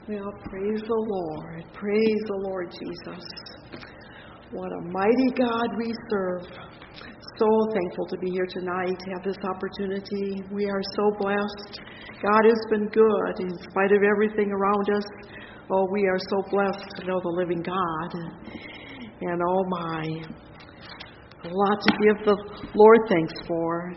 Well, praise the Lord. Praise the Lord Jesus. What a mighty God we serve. So thankful to be here tonight, to have this opportunity. We are so blessed. God has been good in spite of everything around us. Oh, we are so blessed to know the living God. And oh my, a lot to give the Lord thanks for.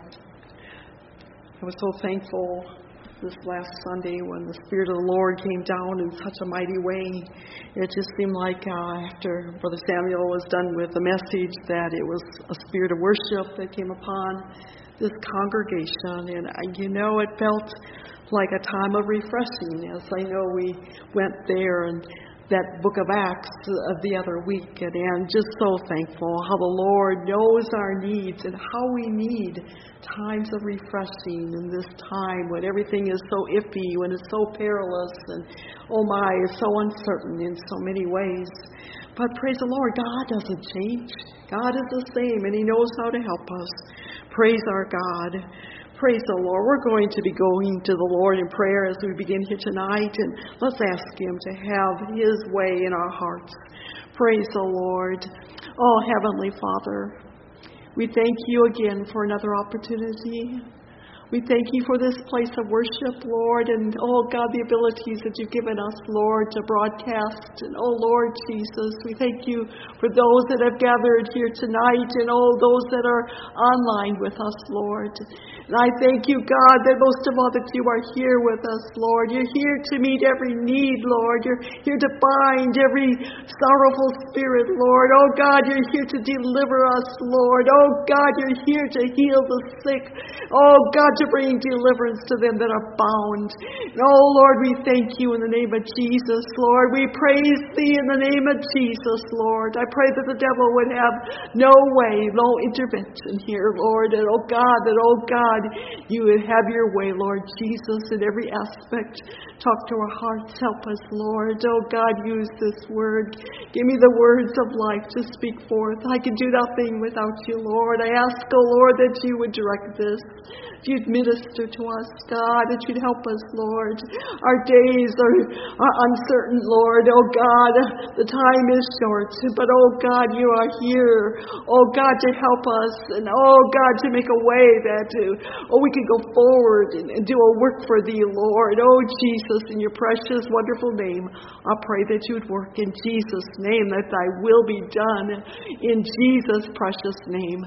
I was so thankful this last Sunday when the Spirit of the Lord came down in such a mighty way. It just seemed like after Brother Samuel was done with the message that it was a spirit of worship that came upon this congregation. And it felt like a time of refreshing, as I know we went there and that book of Acts of the other week, and just so thankful how the Lord knows our needs and how we need times of refreshing in this time when everything is so iffy, when it's so perilous, and oh my, it's so uncertain in so many ways. But praise the Lord, God doesn't change. God is the same, and He knows how to help us. Praise our God. Praise the Lord. We're going to be going to the Lord in prayer as we begin here tonight, and let's ask Him to have His way in our hearts. Praise the Lord. Oh, Heavenly Father, we thank You again for another opportunity. We thank You for this place of worship, Lord, and oh God, the abilities that You've given us, Lord, to broadcast. And oh Lord Jesus, we thank You for those that have gathered here tonight and oh those that are online with us, Lord. And I thank You, God, that most of all that You are here with us, Lord. You're here to meet every need, Lord. You're here to bind every sorrowful spirit, Lord. Oh God, You're here to deliver us, Lord. Oh God, You're here to heal the sick. Oh God, to bring deliverance to them that are bound. And oh Lord, we thank You in the name of Jesus, Lord. We praise Thee in the name of Jesus, Lord. I pray that the devil would have no way, no intervention here, Lord. And oh God, You would have Your way, Lord Jesus, in every aspect. Talk to our hearts. Help us, Lord. Oh God, use this word. Give me the words of life to speak forth. I can do nothing without You, Lord. I ask, oh Lord, that You would direct this. If You'd minister to us, God, that You'd help us, Lord. Our days are uncertain, Lord. Oh God, the time is short, but oh God, You are here. Oh God, to help us, and oh God, to make a way that we can go forward and do a work for Thee, Lord. Oh Jesus, in Your precious, wonderful name, I pray that You'd work in Jesus' name, that Thy will be done in Jesus' precious name.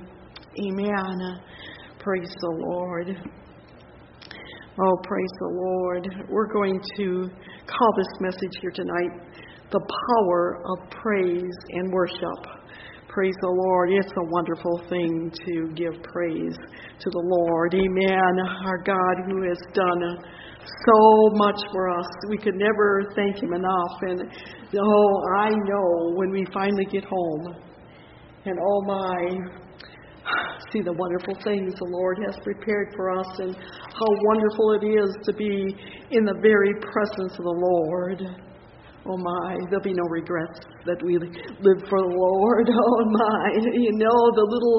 Amen. Praise the Lord. Oh, praise the Lord. We're going to call this message here tonight, The Power of Praise and Worship. Praise the Lord. It's a wonderful thing to give praise to the Lord. Amen. Our God who has done so much for us. We could never thank Him enough. And I know when we finally get home, and oh my, see the wonderful things the Lord has prepared for us and how wonderful it is to be in the very presence of the Lord. Oh my, there'll be no regrets that we live for the Lord. Oh my, the little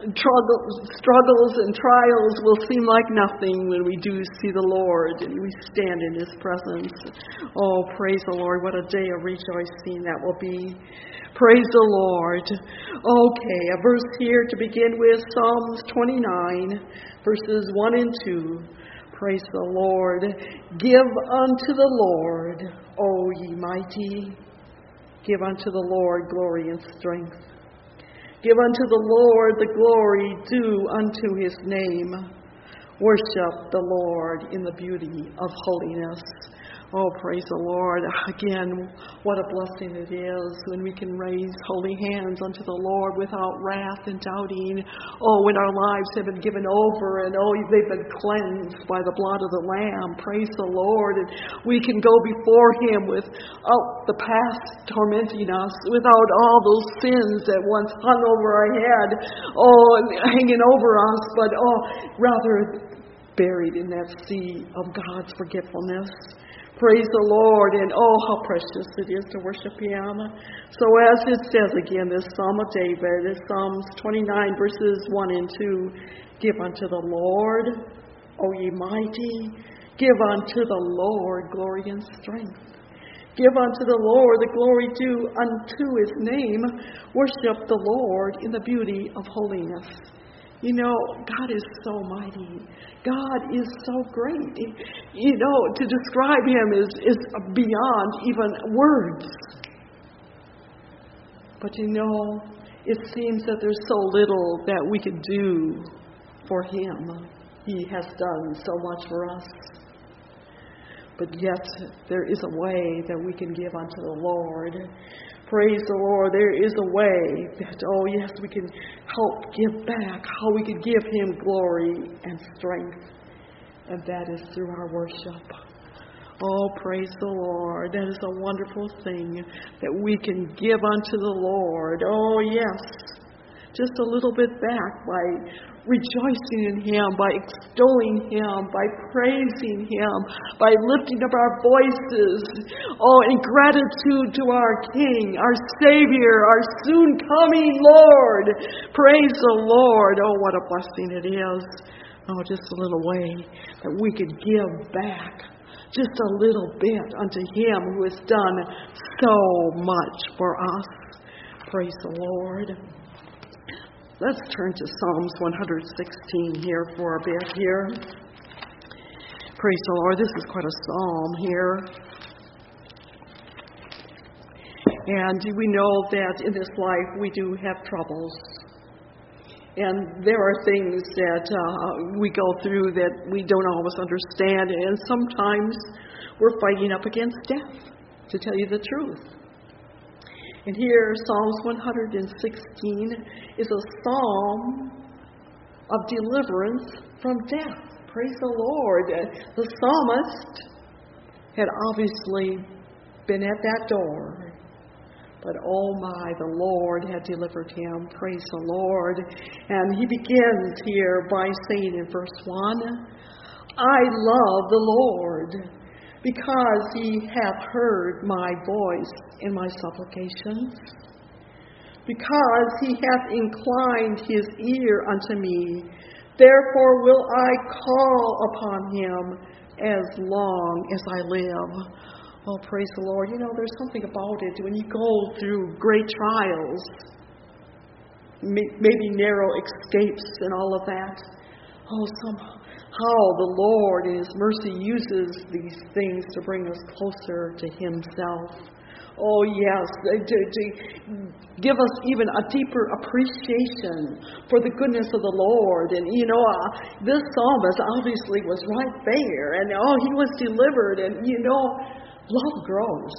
struggles and trials will seem like nothing when we do see the Lord and we stand in His presence. Oh, praise the Lord. What a day of rejoicing that will be. Praise the Lord. Okay, a verse here to begin with, Psalms 29, verses 1 and 2. Praise the Lord. Give unto the Lord, O ye mighty. Give unto the Lord glory and strength. Give unto the Lord the glory due unto His name. Worship the Lord in the beauty of holiness. Oh, praise the Lord. Again, what a blessing it is when we can raise holy hands unto the Lord without wrath and doubting. Oh, when our lives have been given over and they've been cleansed by the blood of the Lamb. Praise the Lord. And we can go before Him without the past tormenting us, without all those sins that once hung over our head, and hanging over us, but rather buried in that sea of God's forgetfulness. Praise the Lord, and how precious it is to worship Him. So as it says again, this Psalm of David, is Psalms 29, verses 1 and 2. Give unto the Lord, O ye mighty, give unto the Lord glory and strength. Give unto the Lord the glory due unto his name. Worship the Lord in the beauty of holiness. You know, God is so mighty. God is so great. You know, to describe him is beyond even words. But you know, it seems that there's so little that we could do for him. He has done so much for us. But yet, there is a way that we can give unto the Lord. Praise the Lord. There is a way that, oh yes, we can help give back, how we can give him glory and strength. And that is through our worship. Oh, praise the Lord. That is a wonderful thing that we can give unto the Lord. Oh, yes. Just a little bit back by rejoicing in him, by extolling him, by praising him, by lifting up our voices, oh, in gratitude to our King, our Savior, our soon-coming Lord. Praise the Lord. Oh, what a blessing it is. Oh, just a little way that we could give back just a little bit unto him who has done so much for us. Praise the Lord. Let's turn to Psalms 116 here for a bit here. Praise the Lord. This is quite a psalm here. And we know that in this life we do have troubles. And there are things that we go through that we don't always understand. And sometimes we're fighting up against death, to tell you the truth. And here, Psalms 116 is a psalm of deliverance from death. Praise the Lord. The psalmist had obviously been at that door. But oh my, the Lord had delivered him. Praise the Lord. And he begins here by saying in verse 1, I love the Lord, because he hath heard my voice in my supplications, because he hath inclined his ear unto me. Therefore will I call upon him as long as I live. Oh, praise the Lord. You know, there's something about it when you go through great trials, maybe narrow escapes and all of that. Oh, somehow the Lord in his mercy uses these things to bring us closer to himself. Oh, yes, to give us even a deeper appreciation for the goodness of the Lord. And, you know, this psalmist obviously was right there. And, oh, he was delivered. And, you know, love grows.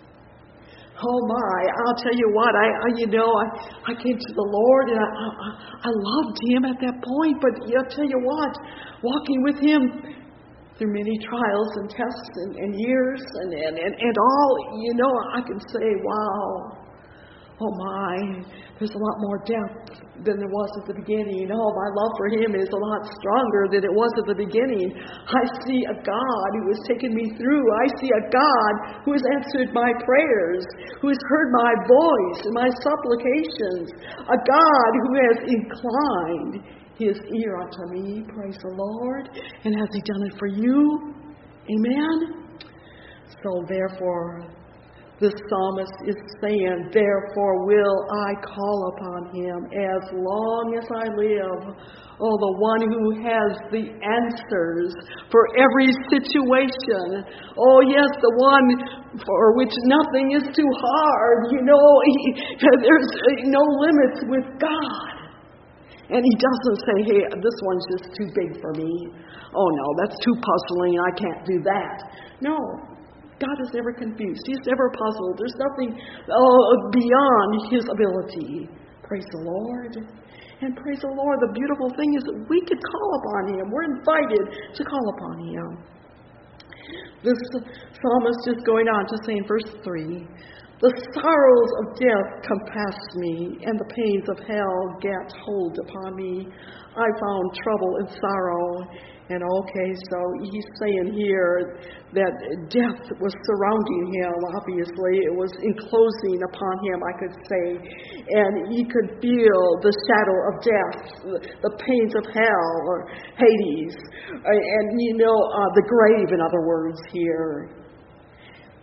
Oh, my, I'll tell you what, I came to the Lord and I loved him at that point. But I'll tell you what, walking with him through many trials and tests and years and all, you know, I can say, wow, oh my, there's a lot more depth than there was at the beginning. Oh, my love for him is a lot stronger than it was at the beginning. I see a God who has taken me through. I see a God who has answered my prayers, who has heard my voice and my supplications, a God who has inclined his ear unto me. Praise the Lord. And has he done it for you? Amen? So therefore, the psalmist is saying, therefore will I call upon him as long as I live. Oh, the one who has the answers for every situation. Oh, yes, the one for which nothing is too hard. You know, there's no limits with God. And he doesn't say, hey, this one's just too big for me. Oh, no, that's too puzzling. I can't do that. No, God is never confused. He's never puzzled. There's nothing beyond his ability. Praise the Lord. And praise the Lord, the beautiful thing is that we could call upon him. We're invited to call upon him. This psalmist is going on to say in verse 3, the sorrows of death compass me, and the pains of hell get hold upon me. I found trouble and sorrow. And okay, so he's saying here that death was surrounding him, obviously. It was enclosing upon him, I could say. And he could feel the shadow of death, the pains of hell, or Hades. And, you know, the grave, in other words, here.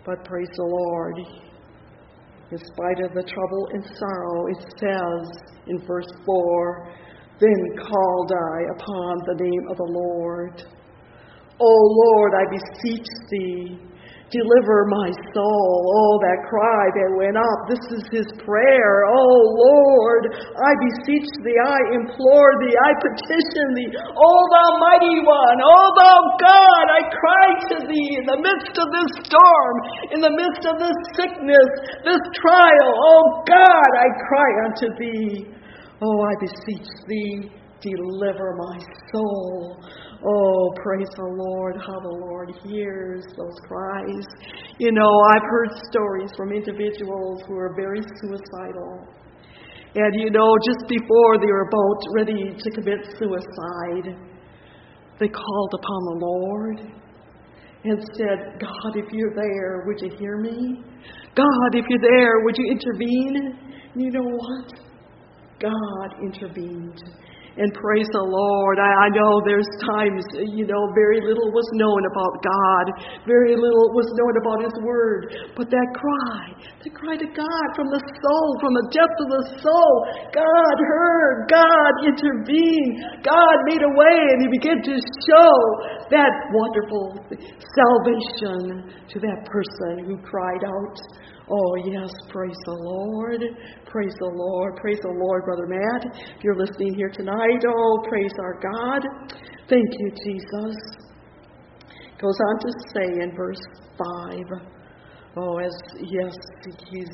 But praise the Lord. In spite of the trouble and sorrow, it says in verse 4, then called I upon the name of the Lord. O Lord, I beseech thee, deliver my soul. Oh, that cry that went up. This is his prayer. Oh, Lord, I beseech thee, I implore thee, I petition thee. Oh, thou mighty one, oh, thou God, I cry to thee in the midst of this storm, in the midst of this sickness, this trial. Oh, God, I cry unto thee. Oh, I beseech thee, deliver my soul. Oh, praise the Lord, how the Lord hears those cries. You know, I've heard stories from individuals who are very suicidal. And you know, just before they were about ready to commit suicide, they called upon the Lord and said, God, if you're there, would you hear me? God, if you're there, would you intervene? And you know what? God intervened. And praise the Lord. I know there's times, you know, very little was known about God. Very little was known about His Word. But that cry to God from the soul, from the depth of the soul, God heard, God intervened, God made a way, and He began to show that wonderful salvation to that person who cried out. Oh, yes, praise the Lord. Praise the Lord. Praise the Lord, Brother Matt. If you're listening here tonight, oh, praise our God. Thank you, Jesus. Goes on to say in verse 5, oh, as, yes, he's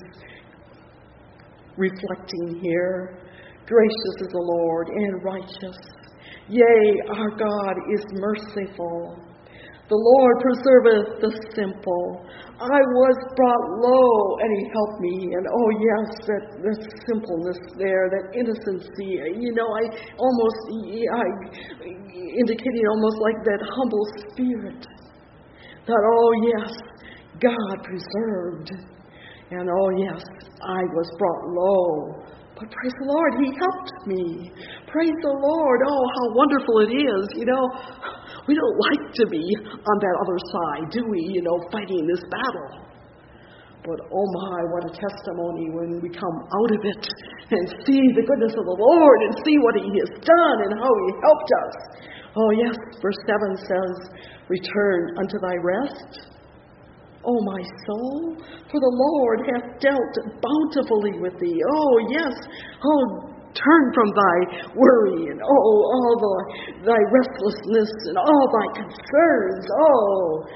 reflecting here. Gracious is the Lord and righteous. Yea, our God is merciful. The Lord preserveth the simple. I was brought low, and He helped me. And oh yes, that simpleness there, that innocency. You know, I indicating almost like that humble spirit. That oh yes, God preserved. And oh yes, I was brought low. But praise the Lord, He helped me. Praise the Lord. Oh, how wonderful it is. You know, we don't like to be on that other side, do we? You know, fighting this battle. But oh my, what a testimony when we come out of it and see the goodness of the Lord and see what He has done and how He helped us. Oh yes, verse 7 says, return unto thy rest, O my soul, for the Lord hath dealt bountifully with thee. Oh, yes. Oh, turn from thy worry and thy restlessness and all thy concerns. Oh,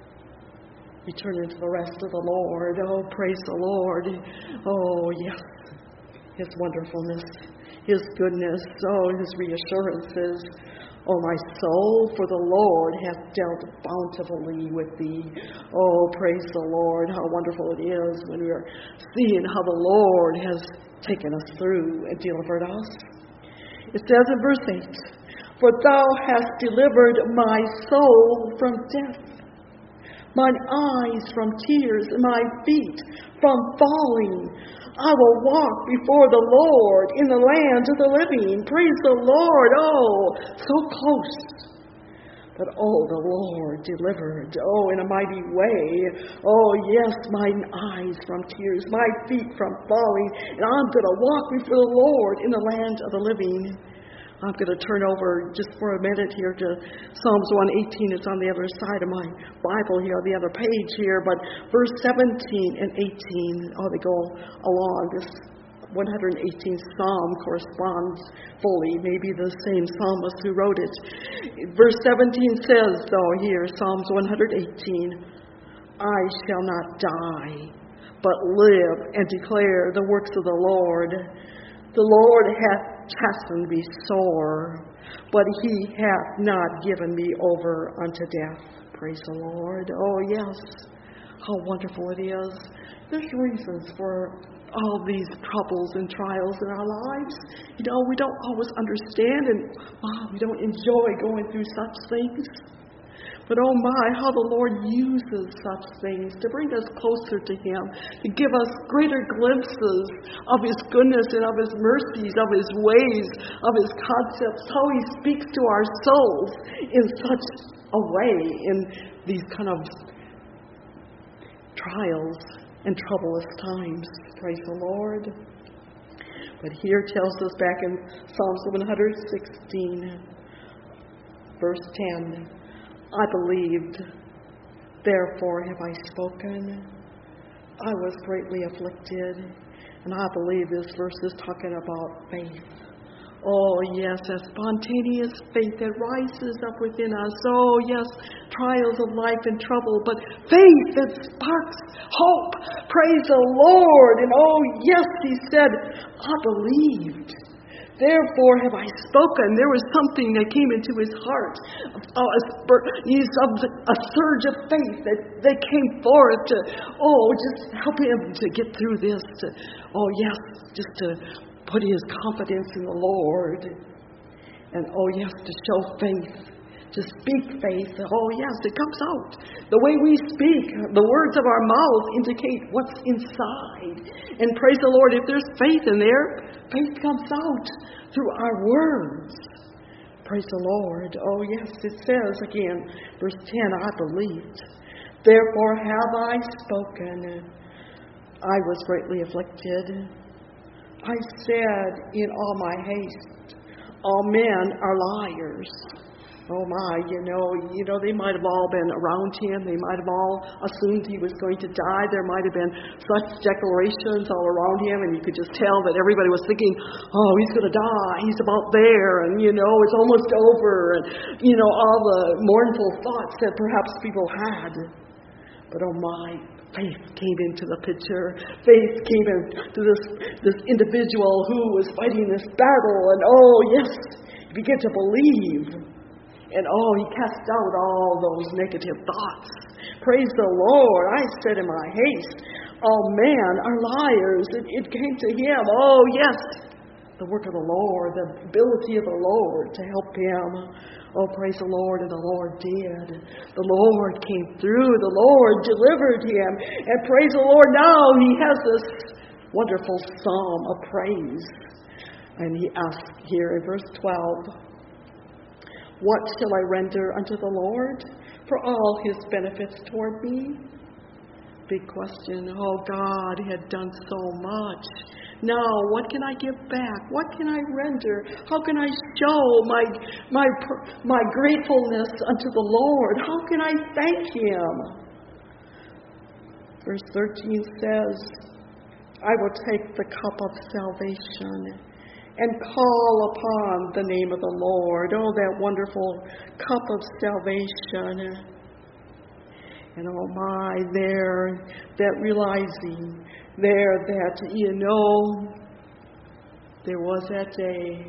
return into the rest of the Lord. Oh, praise the Lord. Oh, yes. His wonderfulness, His goodness, His reassurances. O my soul, for the Lord hath dealt bountifully with thee. Oh, praise the Lord. How wonderful it is when we are seeing how the Lord has taken us through and delivered us. It says in verse 8, for thou hast delivered my soul from death, mine eyes from tears, and my feet from falling. I will walk before the Lord in the land of the living. Praise the Lord. Oh, so close. But oh, the Lord delivered. Oh, in a mighty way. Oh, yes, mine eyes from tears, my feet from falling. And I'm going to walk before the Lord in the land of the living. I'm going to turn over just for a minute here to Psalms 118. It's on the other side of my Bible here, on the other page here. But verse 17 and 18, they go along. This 118th Psalm corresponds fully, maybe the same psalmist who wrote it. Verse 17 says, though, here, Psalms 118, I shall not die, but live and declare the works of the Lord. The Lord hath chastened me sore, but He hath not given me over unto death. Praise the Lord. Oh, yes. How wonderful it is. There's reasons for all these troubles and trials in our lives. You know, we don't always understand, and we don't enjoy going through such things. But oh my, how the Lord uses such things to bring us closer to Him, to give us greater glimpses of His goodness and of His mercies, of His ways, of His concepts, how He speaks to our souls in such a way, in these kind of trials and troublous times. Praise the Lord. But here tells us back in Psalms 116, verse 10, I believed, therefore have I spoken. I was greatly afflicted. And I believe this verse is talking about faith. Oh, yes, a spontaneous faith that rises up within us. Oh, yes, trials of life and trouble, but faith that sparks hope. Praise the Lord. And oh, yes, he said, I believed. Therefore have I spoken. There was something that came into his heart. A surge of faith that came forth to, just help him to get through this. Just to put his confidence in the Lord. And to show faith. To speak faith. It comes out. The way we speak, the words of our mouths indicate what's inside. And praise the Lord, if there's faith in there, faith comes out through our words. Praise the Lord. It says again, verse 10, I believed. Therefore have I spoken. I was greatly afflicted. I said in all my haste, all men are liars. Oh my, they might have all been around him. They might have all assumed he was going to die. There might have been such declarations all around him, and you could just tell that everybody was thinking, he's going to die. He's about there, and, it's almost over, and, all the mournful thoughts that perhaps people had. But oh my, faith came into the picture. Faith came into this individual who was fighting this battle, and he began to believe. And he cast out all those negative thoughts. Praise the Lord. I said in my haste, all men are liars. It came to him. The work of the Lord, the ability of the Lord to help him. Praise the Lord. And the Lord did. The Lord came through. The Lord delivered him. And praise the Lord, now he has this wonderful psalm of praise. And he asks here in verse 12, what shall I render unto the Lord for all his benefits toward me? Big question. God had done so much. Now, what can I give back? What can I render? How can I show my gratefulness unto the Lord? How can I thank him? Verse 13 says, I will take the cup of salvation and call upon the name of the Lord. That wonderful cup of salvation. And that realizing there that, there was that day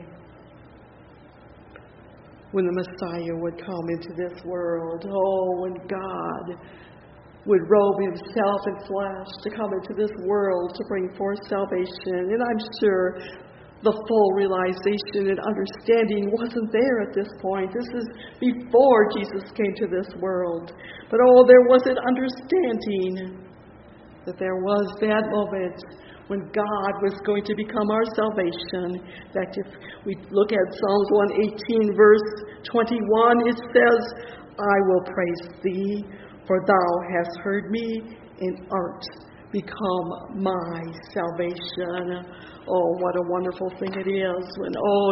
when the Messiah would come into this world. When God would robe himself in flesh to come into this world to bring forth salvation. And I'm sure the full realization and understanding wasn't there at this point. This is before Jesus came to this world. But there was an understanding that there was that moment when God was going to become our salvation. In fact, if we look at Psalms 118, verse 21, it says, I will praise thee, for thou hast heard me and art become my salvation. What a wonderful thing it is when,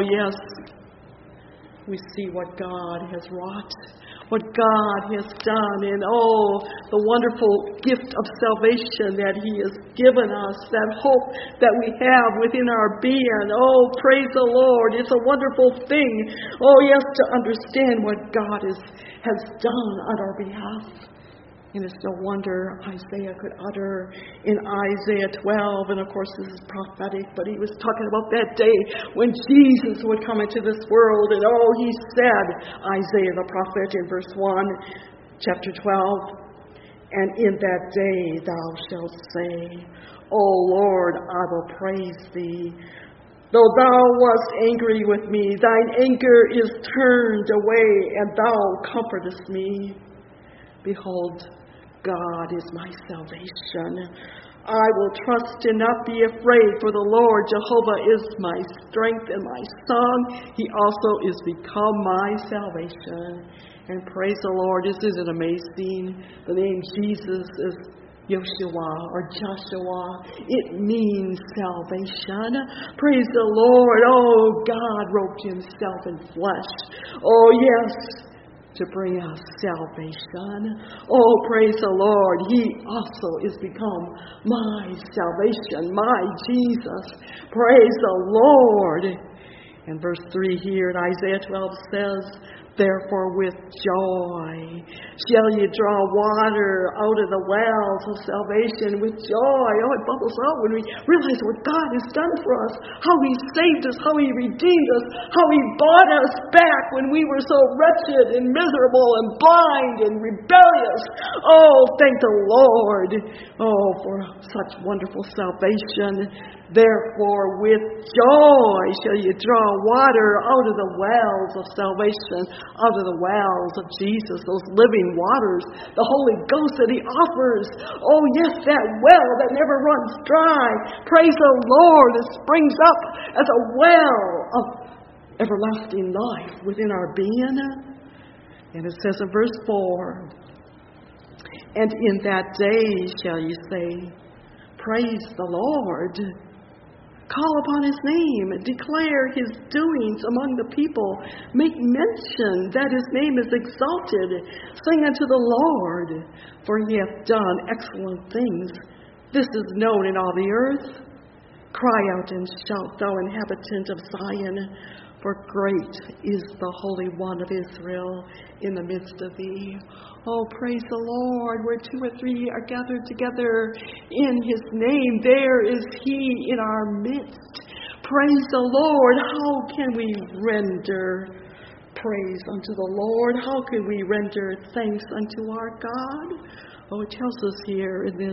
we see what God has wrought, what God has done, and the wonderful gift of salvation that he has given us, that hope that we have within our being. Praise the Lord. It's a wonderful thing, to understand what God has done on our behalf. And it's no wonder Isaiah could utter in Isaiah 12, and of course this is prophetic, but he was talking about that day when Jesus would come into this world. And he said, Isaiah the prophet in verse 1, chapter 12, and in that day thou shalt say, O Lord, I will praise thee. Though thou wast angry with me, thine anger is turned away, and thou comfortest me. Behold, God is my salvation. I will trust and not be afraid, for the Lord Jehovah is my strength and my song. He also is become my salvation. And praise the Lord. Isn't it amazing? The name Jesus is Yoshua or Joshua. It means salvation. Praise the Lord. Oh, God robed himself in flesh. Oh, yes, to bring us salvation. Oh, praise the Lord. He also is become my salvation, my Jesus. Praise the Lord. And verse 3 here in Isaiah 12 says, therefore with joy shall you draw water out of the wells of salvation. With joy. Oh, it bubbles out when we realize what God has done for us. How He saved us. How He redeemed us. How He bought us back when we were so wretched and miserable and blind and rebellious. Oh, thank the Lord. Oh, for such wonderful salvation. Therefore with joy shall you draw water out of the wells of salvation, out of the wells of Jesus, those living waters, the Holy Ghost that He offers. Oh yes, that well that never runs dry. Praise the Lord. It springs up as a well of everlasting life within our being. And it says in verse 4, and in that day shall you say, praise the Lord. Call upon His name, declare His doings among the people, make mention that His name is exalted, sing unto the Lord, for He hath done excellent things. This is known in all the earth. Cry out and shout, thou inhabitant of Zion, for great is the Holy One of Israel in the midst of thee. Oh, praise the Lord. Where 2 or 3 are gathered together in His name, there is He in our midst. Praise the Lord. How can we render praise unto the Lord? How can we render thanks unto our God? Oh, it tells us here in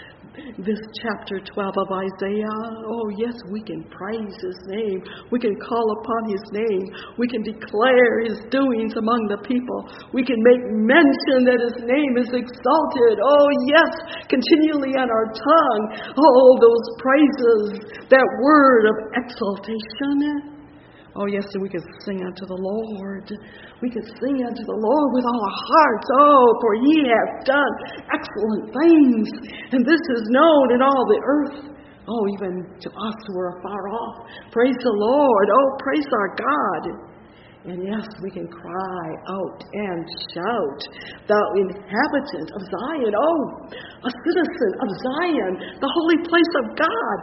this chapter 12 of Isaiah. Oh, yes, we can praise His name. We can call upon His name. We can declare His doings among the people. We can make mention that His name is exalted. Oh, yes, continually on our tongue. Oh, those praises, that word of exaltation. Oh, yes, and we can sing unto the Lord. We can sing unto the Lord with all our hearts. Oh, for He hath done excellent things. And this is known in all the earth. Oh, even to us who are far off. Praise the Lord. Oh, praise our God. And yes, we can cry out and shout, thou inhabitant of Zion. Oh, a citizen of Zion, the holy place of God.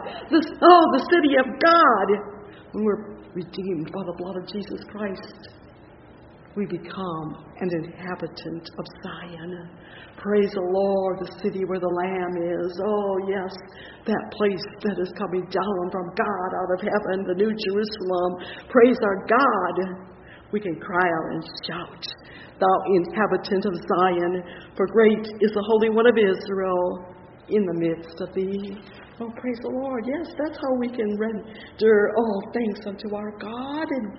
The city of God. When we're redeemed by the blood of Jesus Christ, we become an inhabitant of Zion. Praise the Lord, the city where the Lamb is. Oh, yes, that place that is coming down from God out of heaven, the New Jerusalem. Praise our God. We can cry out and shout, thou inhabitant of Zion, for great is the Holy One of Israel in the midst of thee. Oh, praise the Lord. Yes, that's how we can render all thanks unto our God and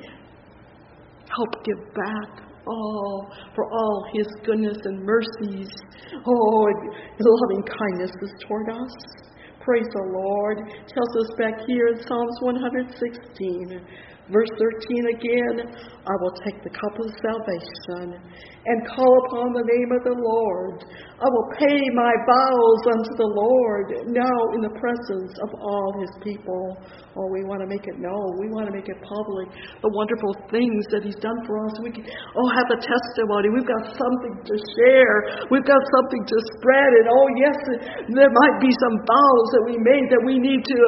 help give back for all His goodness and mercies. Oh, His loving kindnesses toward us. Praise the Lord. It tells us back here in Psalms 116. Verse 13 again, I will take the cup of salvation and call upon the name of the Lord. I will pay my vows unto the Lord now in the presence of all His people. Oh, we want to make it known. We want to make it public. The wonderful things that He's done for us. We can have a testimony. We've got something to share. We've got something to spread. And oh, yes, there might be some vows that we made that we need to,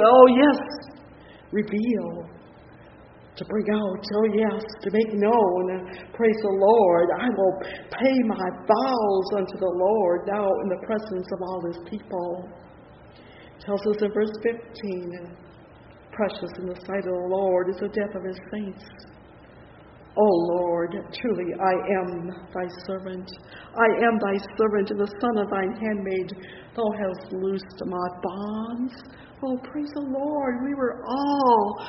reveal. To bring out, to make known, praise the Lord. I will pay my vows unto the Lord now in the presence of all His people. It tells us in verse 15, precious in the sight of the Lord is the death of His saints. O Lord, truly I am thy servant. I am thy servant and the son of thine handmaid. Thou hast loosed my bonds. Oh, praise the Lord. We were all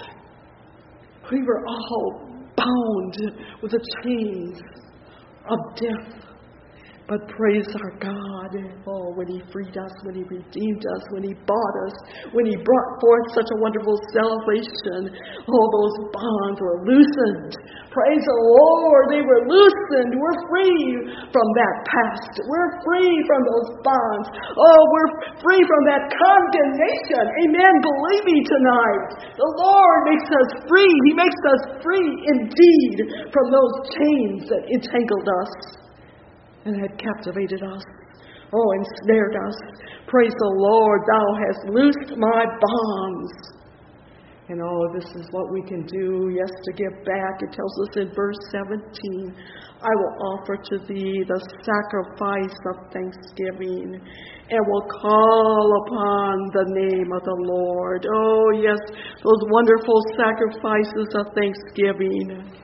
bound with the chains of death. But praise our God, oh, when He freed us, when He redeemed us, when He bought us, when He brought forth such a wonderful salvation, all those bonds were loosened. Praise the Lord, they were loosened. We're free from that past. We're free from those bonds. Oh, we're free from that condemnation. Amen. Believe me tonight. The Lord makes us free. He makes us free indeed from those chains that entangled us and had captivated us, ensnared us. Praise the Lord, Thou hast loosed my bonds. And this is what we can do, yes, to give back. It tells us in verse 17, I will offer to Thee the sacrifice of thanksgiving and will call upon the name of the Lord. Oh, yes, those wonderful sacrifices of thanksgiving.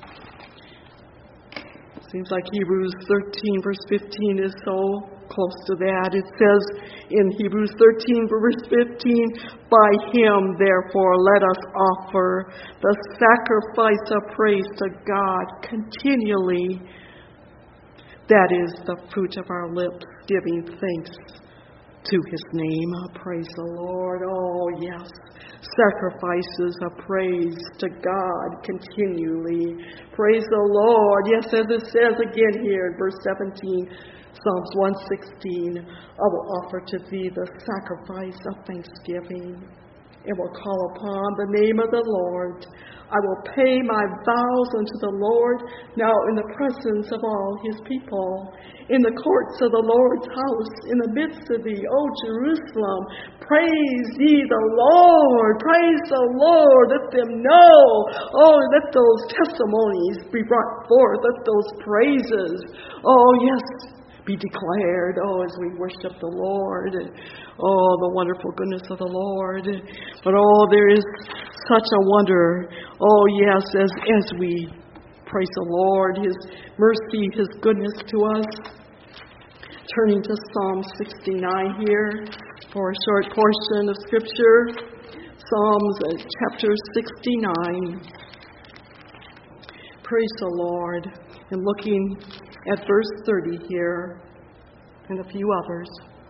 Seems like Hebrews 13 verse 15 is so close to that. It says in Hebrews 13 verse 15, by Him therefore let us offer the sacrifice of praise to God continually. That is the fruit of our lips, giving thanks to His name. Praise the Lord. Oh, yes. Sacrifices of praise to God continually. Praise the Lord. Yes, as it says again here in verse 17, Psalms 116, I will offer to Thee the sacrifice of thanksgiving and will call upon the name of the Lord. I will pay my vows unto the Lord now in the presence of all His people, in the courts of the Lord's house, in the midst of Thee, O Jerusalem. Praise ye the Lord. Praise the Lord. Let them know. Oh, let those testimonies be brought forth. Let those praises, be declared, as we worship the Lord. The wonderful goodness of the Lord. But there is such a wonder. As we praise the Lord, His mercy, His goodness to us. Turning to Psalm 69 here for a short portion of Scripture. Psalms chapter 69. Praise the Lord. And looking at verse 30 here and a few others.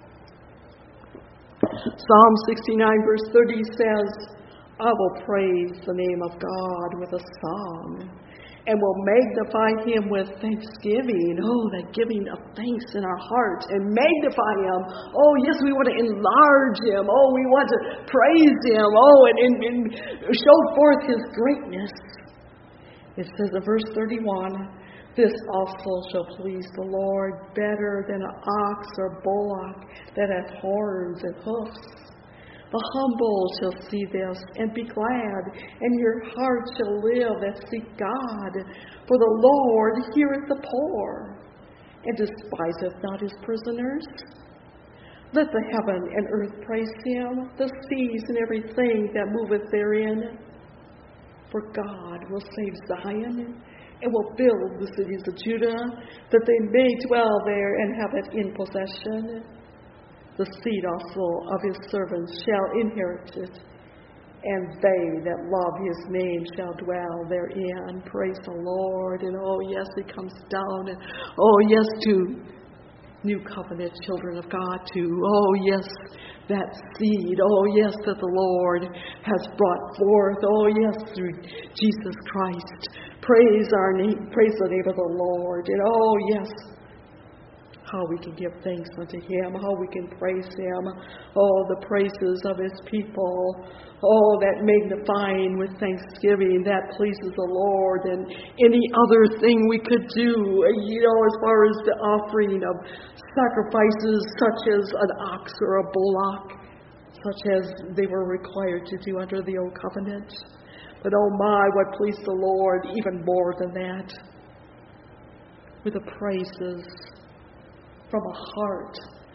Psalm 69 verse 30 says, I will praise the name of God with a song and will magnify Him with thanksgiving. That giving of thanks in our heart and magnify Him. We want to enlarge Him. We want to praise Him. And show forth His greatness. It says in verse 31, this also shall please the Lord better than an ox or bullock that hath horns and hoofs. The humble shall see this and be glad, and your heart shall live that seek God. For the Lord heareth the poor, and despiseth not His prisoners. Let the heaven and earth praise Him, the seas and everything that moveth therein. For God will save Zion, and will build the cities of Judah, that they may dwell there and have it in possession. The seed also of His servants shall inherit it, and they that love His name shall dwell therein. Praise the Lord. And He comes down. And to new covenant children of God too. That seed. That the Lord has brought forth. Through Jesus Christ. Praise the name of the Lord. And how we can give thanks unto Him, how we can praise Him, the praises of His people, that magnifying with thanksgiving, that pleases the Lord, and any other thing we could do, as far as the offering of sacrifices such as an ox or a bullock, such as they were required to do under the Old Covenant. But what pleased the Lord even more than that, with the praises from a heart,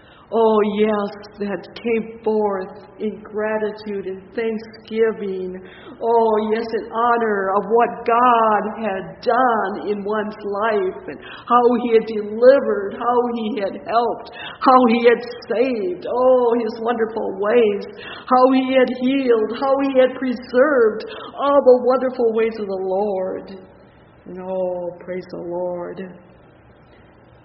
that came forth in gratitude and thanksgiving. In honor of what God had done in one's life and how He had delivered, how He had helped, how He had saved. His wonderful ways, how He had healed, how He had preserved, all the wonderful ways of the Lord. And praise the Lord.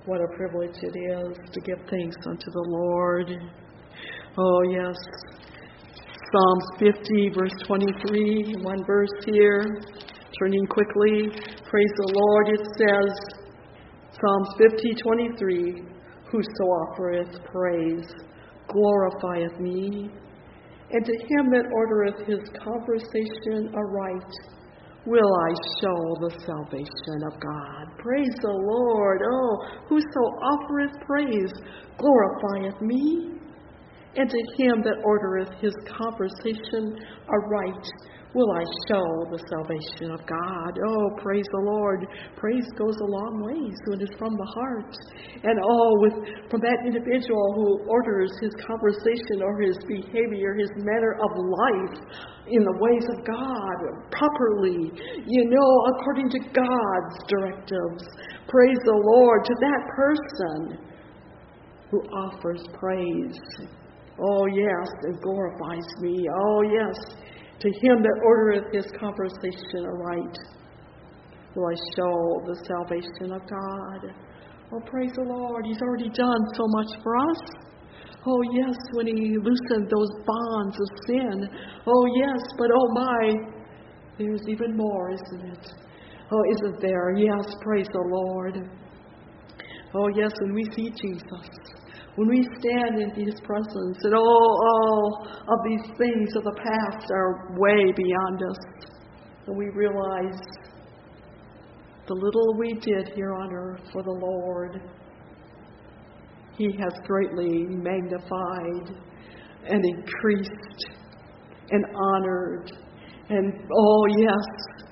What a privilege it is to give thanks unto the Lord. Oh, yes. Psalms 50, verse 23, one verse here. Turning quickly. Praise the Lord. It says, Psalms 50, 23, whoso offereth praise glorifieth me, and to him that ordereth his conversation aright will I show the salvation of God. Praise the Lord. Oh, whoso offereth praise glorifieth me, and to him that ordereth his conversation aright will I show the salvation of God. Oh, praise the Lord. Praise goes a long ways when it's from the heart. And from that individual who orders his conversation or his behavior, his manner of life in the ways of God properly, according to God's directives. Praise the Lord. To that person who offers praise. Oh, yes, and glorifies me. Oh, yes. To him that ordereth his conversation aright will I show the salvation of God. Oh, praise the Lord. He's already done so much for us. Oh, yes, when he loosened those bonds of sin. Oh, yes, but oh my, there's even more, isn't it? Oh, isn't there? Yes, praise the Lord. Oh, yes, when we see Jesus. When we stand in his presence and all of these things of the past are way beyond us, and we realize the little we did here on earth for the Lord, he has greatly magnified and increased and honored and, oh yes,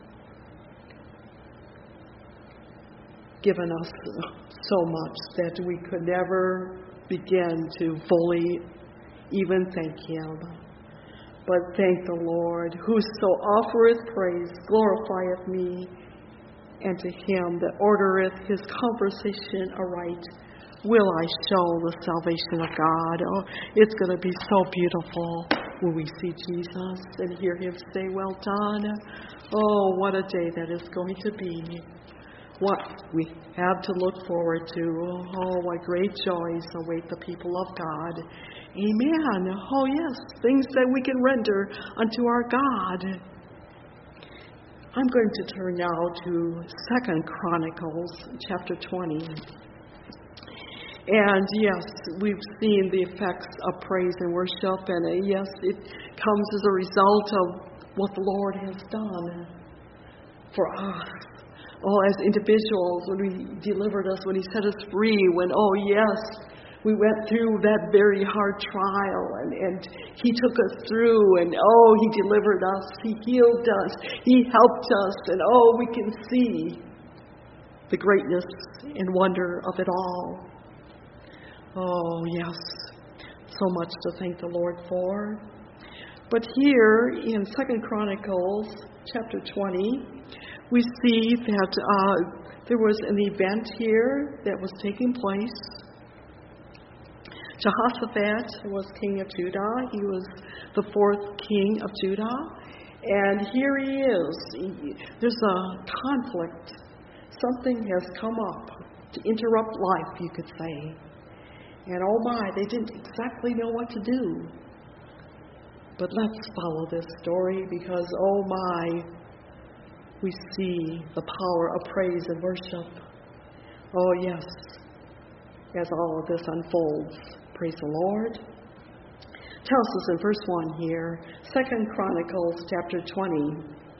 given us so much that we could never begin to fully even thank him. But thank the Lord, whoso offereth praise glorifieth me, and to him that ordereth his conversation aright will I show the salvation of God. Oh, it's going to be so beautiful when we see Jesus and hear him say, well done. Oh, what a day that is going to be. What we have to look forward to. Oh, what great joys await the people of God. Amen. Oh, yes, things that we can render unto our God. I'm going to turn now to 2 Chronicles chapter 20. And yes, we've seen the effects of praise and worship, and yes, it comes as a result of what the Lord has done for us. Oh, as individuals, when he delivered us, when he set us free, when, oh yes, we went through that very hard trial, and he took us through, and oh, he delivered us, he healed us, he helped us, and oh, we can see the greatness and wonder of it all. Oh, yes, so much to thank the Lord for. But here in 2 Chronicles chapter 20, we see that there was an event here that was taking place. Jehoshaphat was king of Judah. He was the fourth king of Judah. And here he is. There's a conflict. Something has come up to interrupt life, you could say. And oh my, they didn't exactly know what to do. But let's follow this story because oh my, we see the power of praise and worship. Oh yes, as all of this unfolds. Praise the Lord. Tells us in verse 1 here, 2 Chronicles chapter 20.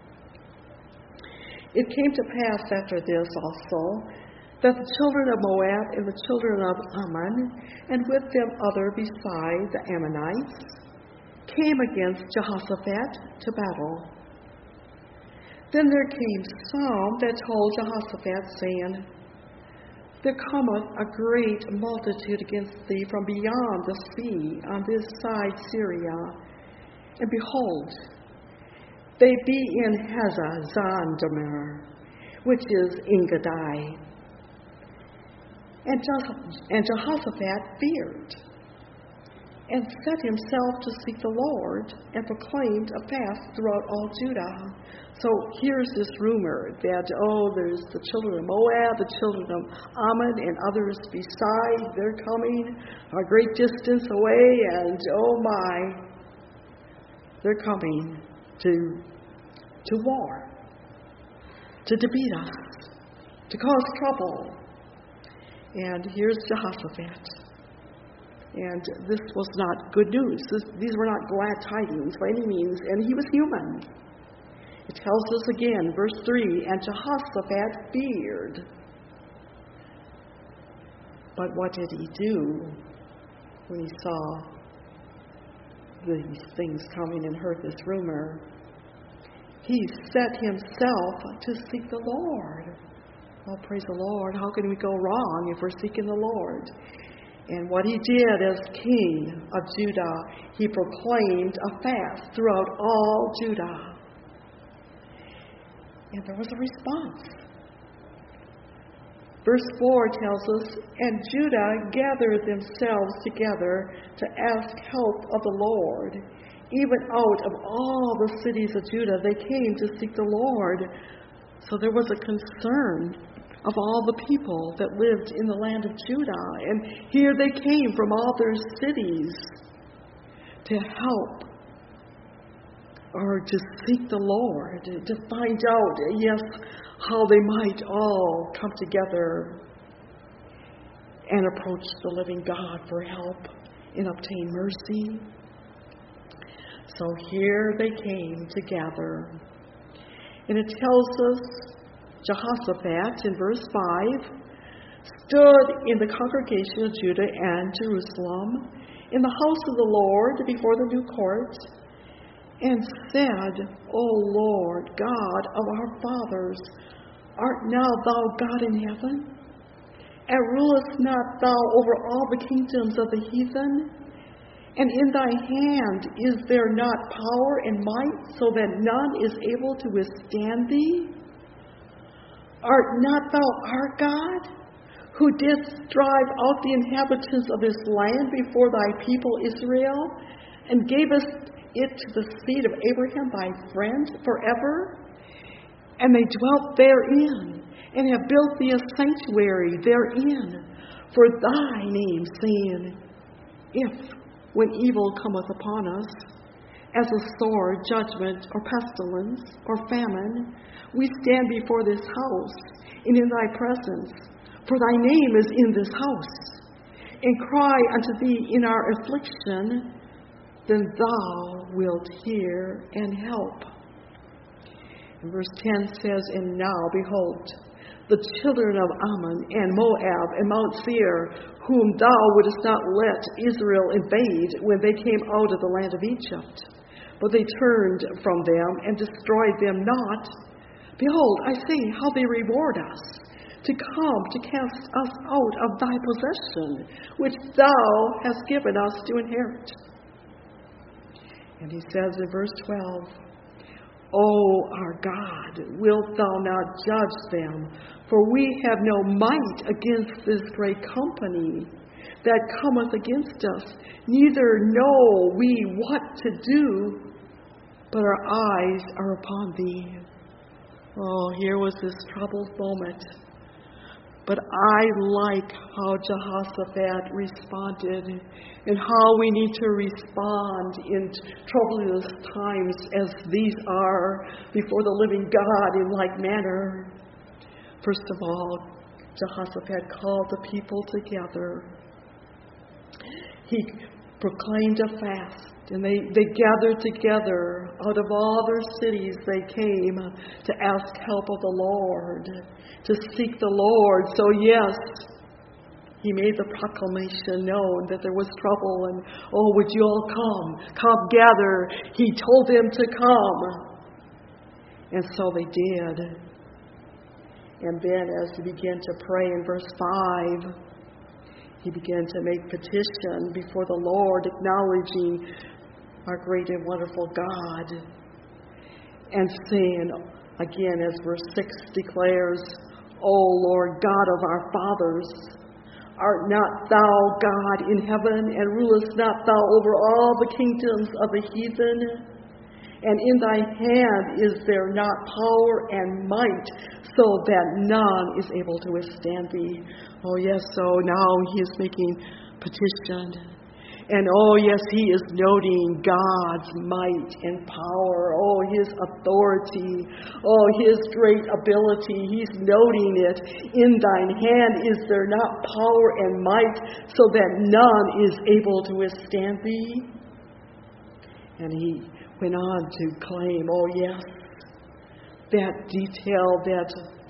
It came to pass after this also, that the children of Moab and the children of Ammon, and with them other beside the Ammonites, came against Jehoshaphat to battle. Then there came some that told Jehoshaphat, saying, there cometh a great multitude against thee from beyond the sea on this side Syria. And behold, they be in Hazazondamer, which is Engaddi. And Jehoshaphat feared, and set himself to seek the Lord, and proclaimed a fast throughout all Judah. So here's this rumor that, there's the children of Moab, the children of Ammon, and others beside. They're coming a great distance away, and they're coming to war, to defeat us, to cause trouble. And here's Jehoshaphat. And this was not good news. These were not glad tidings by any means, and he was human. It tells us again, verse 3, and Jehoshaphat feared. But what did he do when he saw these things coming and heard this rumor? He set himself to seek the Lord. Oh, praise the Lord. How can we go wrong if we're seeking the Lord? And what he did as king of Judah, he proclaimed a fast throughout all Judah. And there was a response. Verse 4 tells us, and Judah gathered themselves together to ask help of the Lord. Even out of all the cities of Judah, they came to seek the Lord. So there was a concern of all the people that lived in the land of Judah. And here they came from all their cities to help or to seek the Lord, to find out, how they might all come together and approach the living God for help and obtain mercy. So here they came together. And it tells us Jehoshaphat, in verse 5, stood in the congregation of Judah and Jerusalem, in the house of the Lord, before the new court, and said, O Lord, God of our fathers, art now thou God in heaven? And rulest not thou over all the kingdoms of the heathen? And in thy hand is there not power and might, so that none is able to withstand thee? Art not thou our God, who didst drive out the inhabitants of this land before thy people Israel, and gavest it to the seed of Abraham thy friend forever? And they dwelt therein, and have built thee a sanctuary therein, for thy name, saying, if, when evil cometh upon us, as a sword, judgment, or pestilence, or famine, we stand before this house, and in thy presence, for thy name is in this house, and cry unto thee in our affliction, then thou wilt hear and help. And verse 10 says, and now, behold, the children of Ammon and Moab and Mount Seir, whom thou wouldest not let Israel invade when they came out of the land of Egypt, but they turned from them and destroyed them not. Behold, I say how they reward us, to come to cast us out of thy possession, which thou hast given us to inherit. And he says in verse 12, O our God, wilt thou not judge them? For we have no might against this great company that cometh against us, neither know we what to do, but our eyes are upon thee. Oh, here was this troubled moment. But I like how Jehoshaphat responded and how we need to respond in troublous times as these are before the living God in like manner. First of all, Jehoshaphat called the people together. He proclaimed a fast, and they gathered together. Out of all their cities they came to ask help of the Lord, to seek the Lord. So yes, he made the proclamation known that there was trouble, and would you all come gather. He told them to come, and so they did. And then as he began to pray in verse 5, he began to make petition before the Lord, acknowledging our great and wonderful God, and saying again, as verse 6 declares, O Lord God of our fathers, Art not thou God in heaven, and rulest not thou over all the kingdoms of the heathen? And in thy hand is there not power and might, so that none is able to withstand thee? Oh yes, so now he is making petition. And oh yes, he is noting God's might and power. Oh, his authority. Oh, his great ability. He's noting it. In thine hand is there not power and might, so that none is able to withstand thee? And he went on to claim, oh yes, that detail that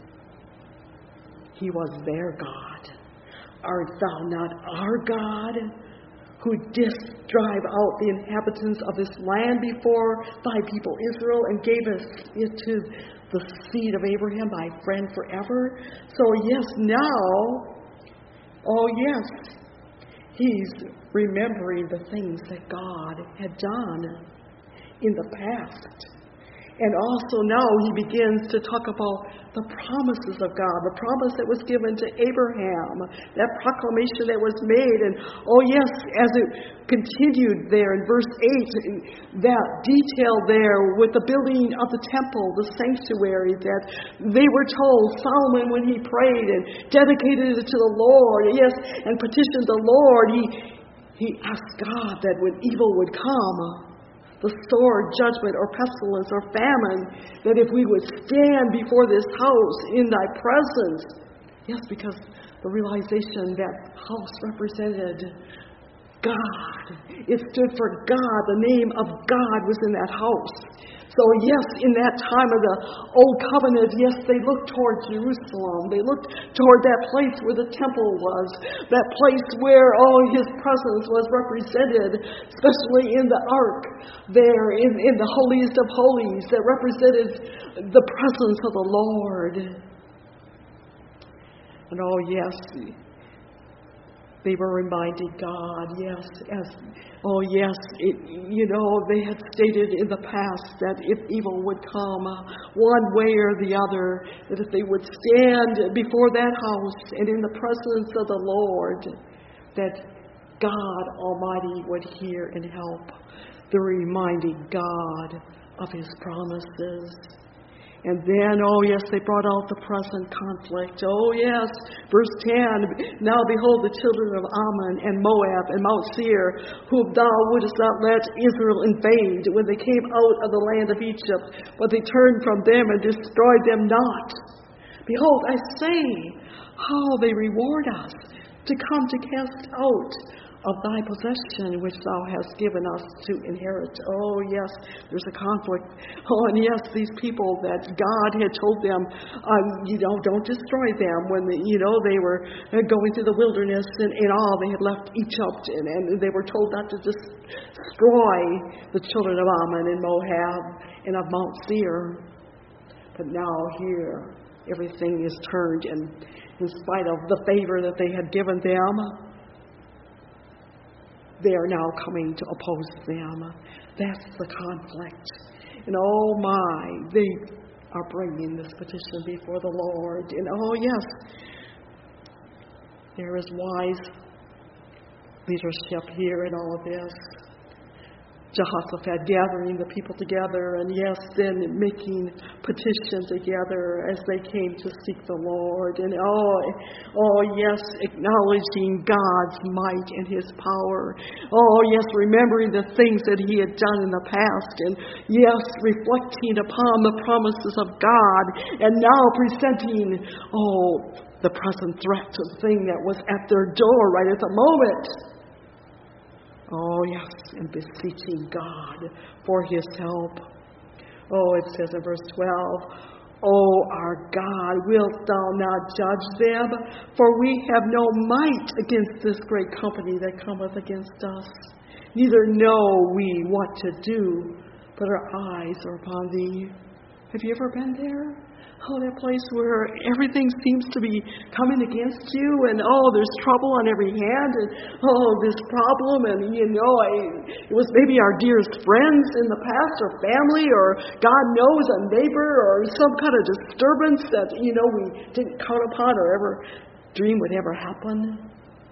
he was their God. Art thou not our God, who didst drive out the inhabitants of this land before thy people Israel, and gavest it to the seed of Abraham, thy friend forever? So yes, now, oh yes, he's remembering the things that God had done in the past. And also now he begins to talk about the promises of God, the promise that was given to Abraham, that proclamation that was made. And oh yes, as it continued there in verse 8, that detail there with the building of the temple, the sanctuary, that they were told, Solomon, when he prayed and dedicated it to the Lord, yes, and petitioned the Lord, he asked God that when evil would come, the sword, judgment, or pestilence, or famine, that if we would stand before this house in thy presence. Yes, because the realization that house represented God. It stood for God. The name of God was in that house. So yes, in that time of the Old Covenant, yes, they looked toward Jerusalem. They looked toward that place where the temple was, that place where, his presence was represented, especially in the ark there, in the holiest of holies, that represented the presence of the Lord. And yes, they were reminding God, yes, they had stated in the past that if evil would come one way or the other, that if they would stand before that house and in the presence of the Lord, that God Almighty would hear and help. They're reminding God of his promises. And then, they brought out the present conflict. Verse 10, now behold, the children of Ammon and Moab and Mount Seir, whom thou wouldest not let Israel invade when they came out of the land of Egypt, but they turned from them and destroyed them not. Behold, I say, how they reward us to come to cast out of thy possession, which thou hast given us to inherit. There's a conflict. And yes, these people that God had told them, don't destroy them when they were going through the wilderness and all. They had left Egypt and they were told not to destroy the children of Ammon and Moab and of Mount Seir. But now here, everything is turned, and in spite of the favor that they had given them, they are now coming to oppose them. That's the conflict. And they are bringing this petition before the Lord. And there is wise leadership here in all of this. Jehoshaphat gathering the people together, and then making petition together as they came to seek the Lord. And acknowledging God's might and his power. Remembering the things that he had done in the past. And reflecting upon the promises of God. And now presenting, the present threat to the thing that was at their door right at the moment. And beseeching God for his help. It says in verse 12, our God, wilt thou not judge them? For we have no might against this great company that cometh against us. Neither know we what to do, but our eyes are upon thee. Have you ever been there? That place where everything seems to be coming against you, and there's trouble on every hand, and this problem, and it was maybe our dearest friends in the past, or family, or God knows a neighbor, or some kind of disturbance that we didn't count upon or ever dream would ever happen.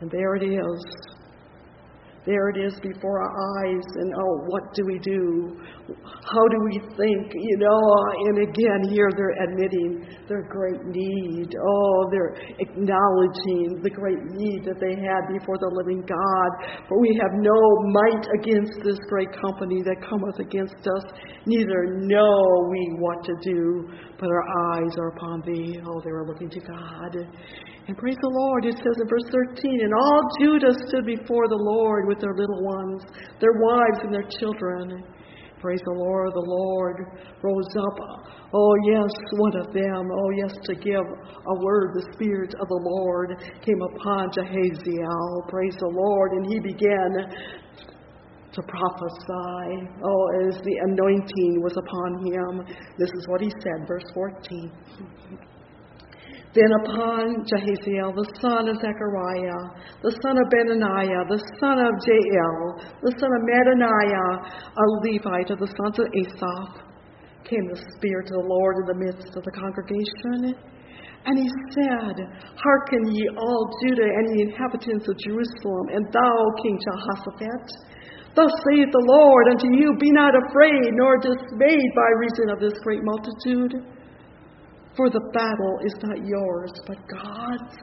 And there it is. There it is before our eyes, and what do we do? How do we think? And again, here they're admitting their great need. They're acknowledging the great need that they had before the living God. For we have no might against this great company that cometh against us, neither know we what to do, but our eyes are upon thee. They were looking to God. And praise the Lord, it says in verse 13, and all Judah stood before the Lord with their little ones, their wives and their children. Praise the Lord rose up. Yes, one of them. Yes, to give a word. The Spirit of the Lord came upon Jahaziel. Praise the Lord. And he began to prophesy. As the anointing was upon him. This is what he said, verse 14. Then upon Jahaziel, the son of Zechariah, the son of Benaniah, the son of Jael, the son of Mattaniah, a Levite of the sons of Asaph, came the Spirit of the Lord in the midst of the congregation. And he said, Hearken ye all Judah and ye inhabitants of Jerusalem, and thou King Jehoshaphat. Thus saith the Lord unto you, Be not afraid nor dismayed by reason of this great multitude. For the battle is not yours, but God's.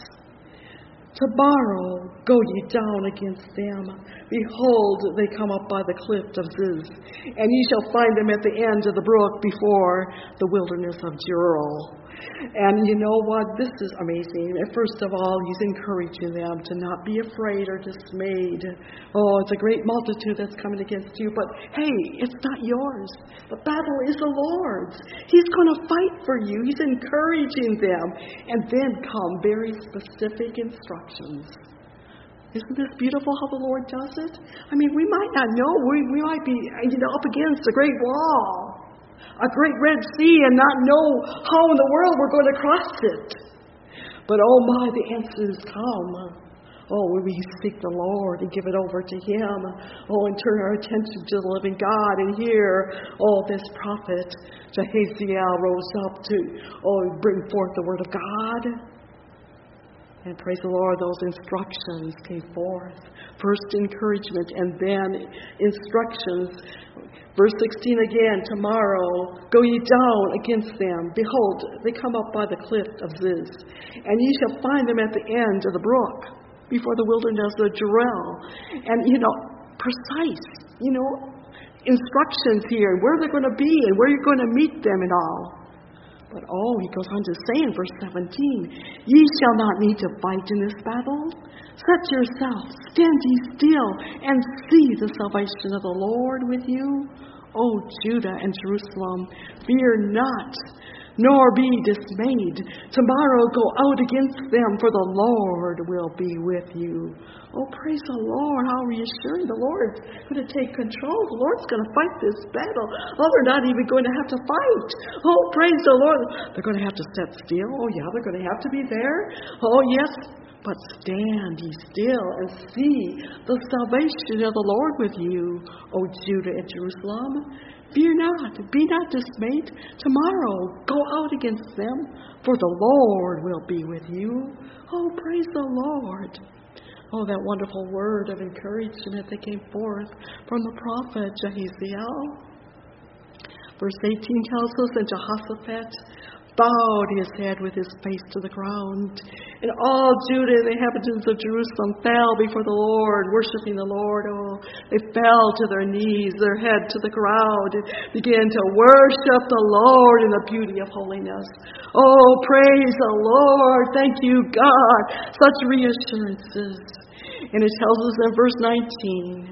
Tomorrow go ye down against them. Behold, they come up by the cliff of Ziz, and ye shall find them at the end of the brook before the wilderness of Jeruel. And you know what? This is amazing. First of all, he's encouraging them to not be afraid or dismayed. It's a great multitude that's coming against you, but hey, it's not yours. The battle is the Lord's. He's going to fight for you. He's encouraging them. And then come very specific instructions. Isn't this beautiful how the Lord does it? We might not know. We might be up against a great wall, a great Red Sea, and not know how in the world we're going to cross it. But the answers come. When we seek the Lord and give it over to Him. And turn our attention to the living God. And here, this prophet, Jahaziel, rose up to, bring forth the word of God. And praise the Lord, those instructions came forth. First encouragement and then instructions. Verse 16 again, tomorrow go ye down against them. Behold, they come up by the cliff of Ziz. And ye shall find them at the end of the brook, before the wilderness of Jeruel. And, precise, instructions here, where they're going to be and where you're going to meet them and all. But he goes on to say in verse 17, Ye shall not need to fight in this battle. Set yourselves, stand ye still, and see the salvation of the Lord with you. O Judah and Jerusalem, fear not, nor be dismayed. Tomorrow go out against them, for the Lord will be with you. Praise the Lord. How reassuring. The Lord's going to take control. The Lord's going to fight this battle. They're not even going to have to fight. Praise the Lord. They're going to have to sit still. They're going to have to be there. Yes. But stand ye still and see the salvation of the Lord with you, O Judah and Jerusalem. Fear not, be not dismayed. Tomorrow go out against them, for the Lord will be with you. Praise the Lord. That wonderful word of encouragement that came forth from the prophet Jahaziel. Verse 18 tells us, and Jehoshaphat bowed his head with his face to the ground. And all Judah and the inhabitants of Jerusalem fell before the Lord, worshiping the Lord. They fell to their knees, their head to the ground, and began to worship the Lord in the beauty of holiness. Praise the Lord. Thank you, God. Such reassurances. And it tells us in verse 19,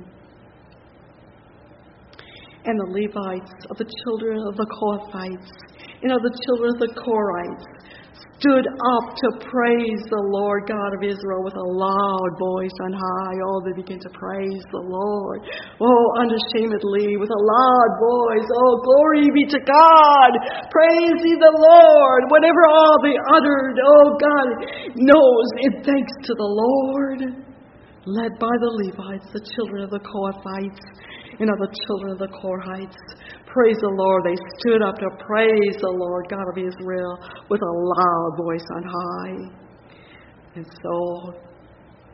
and the Levites of the children of the Kohathites and of the children of the Korites stood up to praise the Lord God of Israel with a loud voice on high. They began to praise the Lord. Unashamedly, with a loud voice. Glory be to God. Praise ye the Lord. Whatever all they uttered, God knows it. Thanks to the Lord. Led by the Levites, the children of the Kohathites, and of the children of the Korites. Praise the Lord. They stood up to praise the Lord God of Israel with a loud voice on high. And so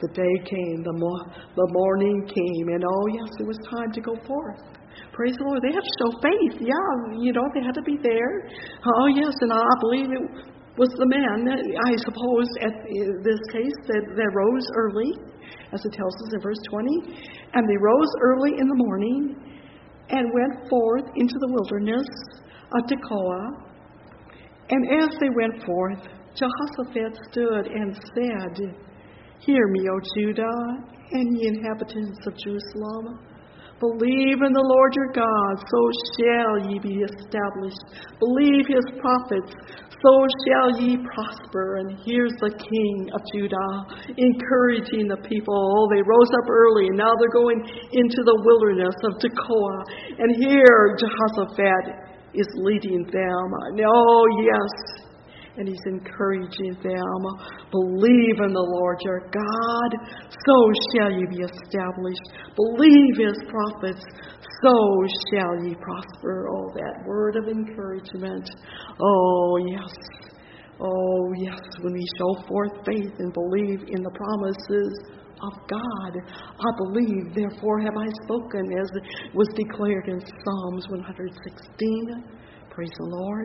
The day came, the morning came, and oh yes, it was time to go forth. Praise the Lord. They had to show faith. Yeah, they had to be there. Oh yes, and I believe it was the men, I suppose, at this case, that rose early, as it tells us in verse 20. And they rose early in the morning and went forth into the wilderness of Tekoa. And as they went forth, Jehoshaphat stood and said, Hear me, O Judah, and ye inhabitants of Jerusalem. Believe in the Lord your God, so shall ye be established. Believe his prophets, so shall ye prosper. And here's the king of Judah encouraging the people. Oh, they rose up early, and now they're going into the wilderness of Tekoa. And here Jehoshaphat is leading them. Oh, yes. And he's encouraging them. Believe in the Lord your God, so shall ye be established. Believe his prophets, so shall ye prosper. Oh, that word of encouragement. Oh, yes. Oh, yes. When we show forth faith and believe in the promises of God, I believe, therefore have I spoken, as was declared in Psalms 116. Praise the Lord.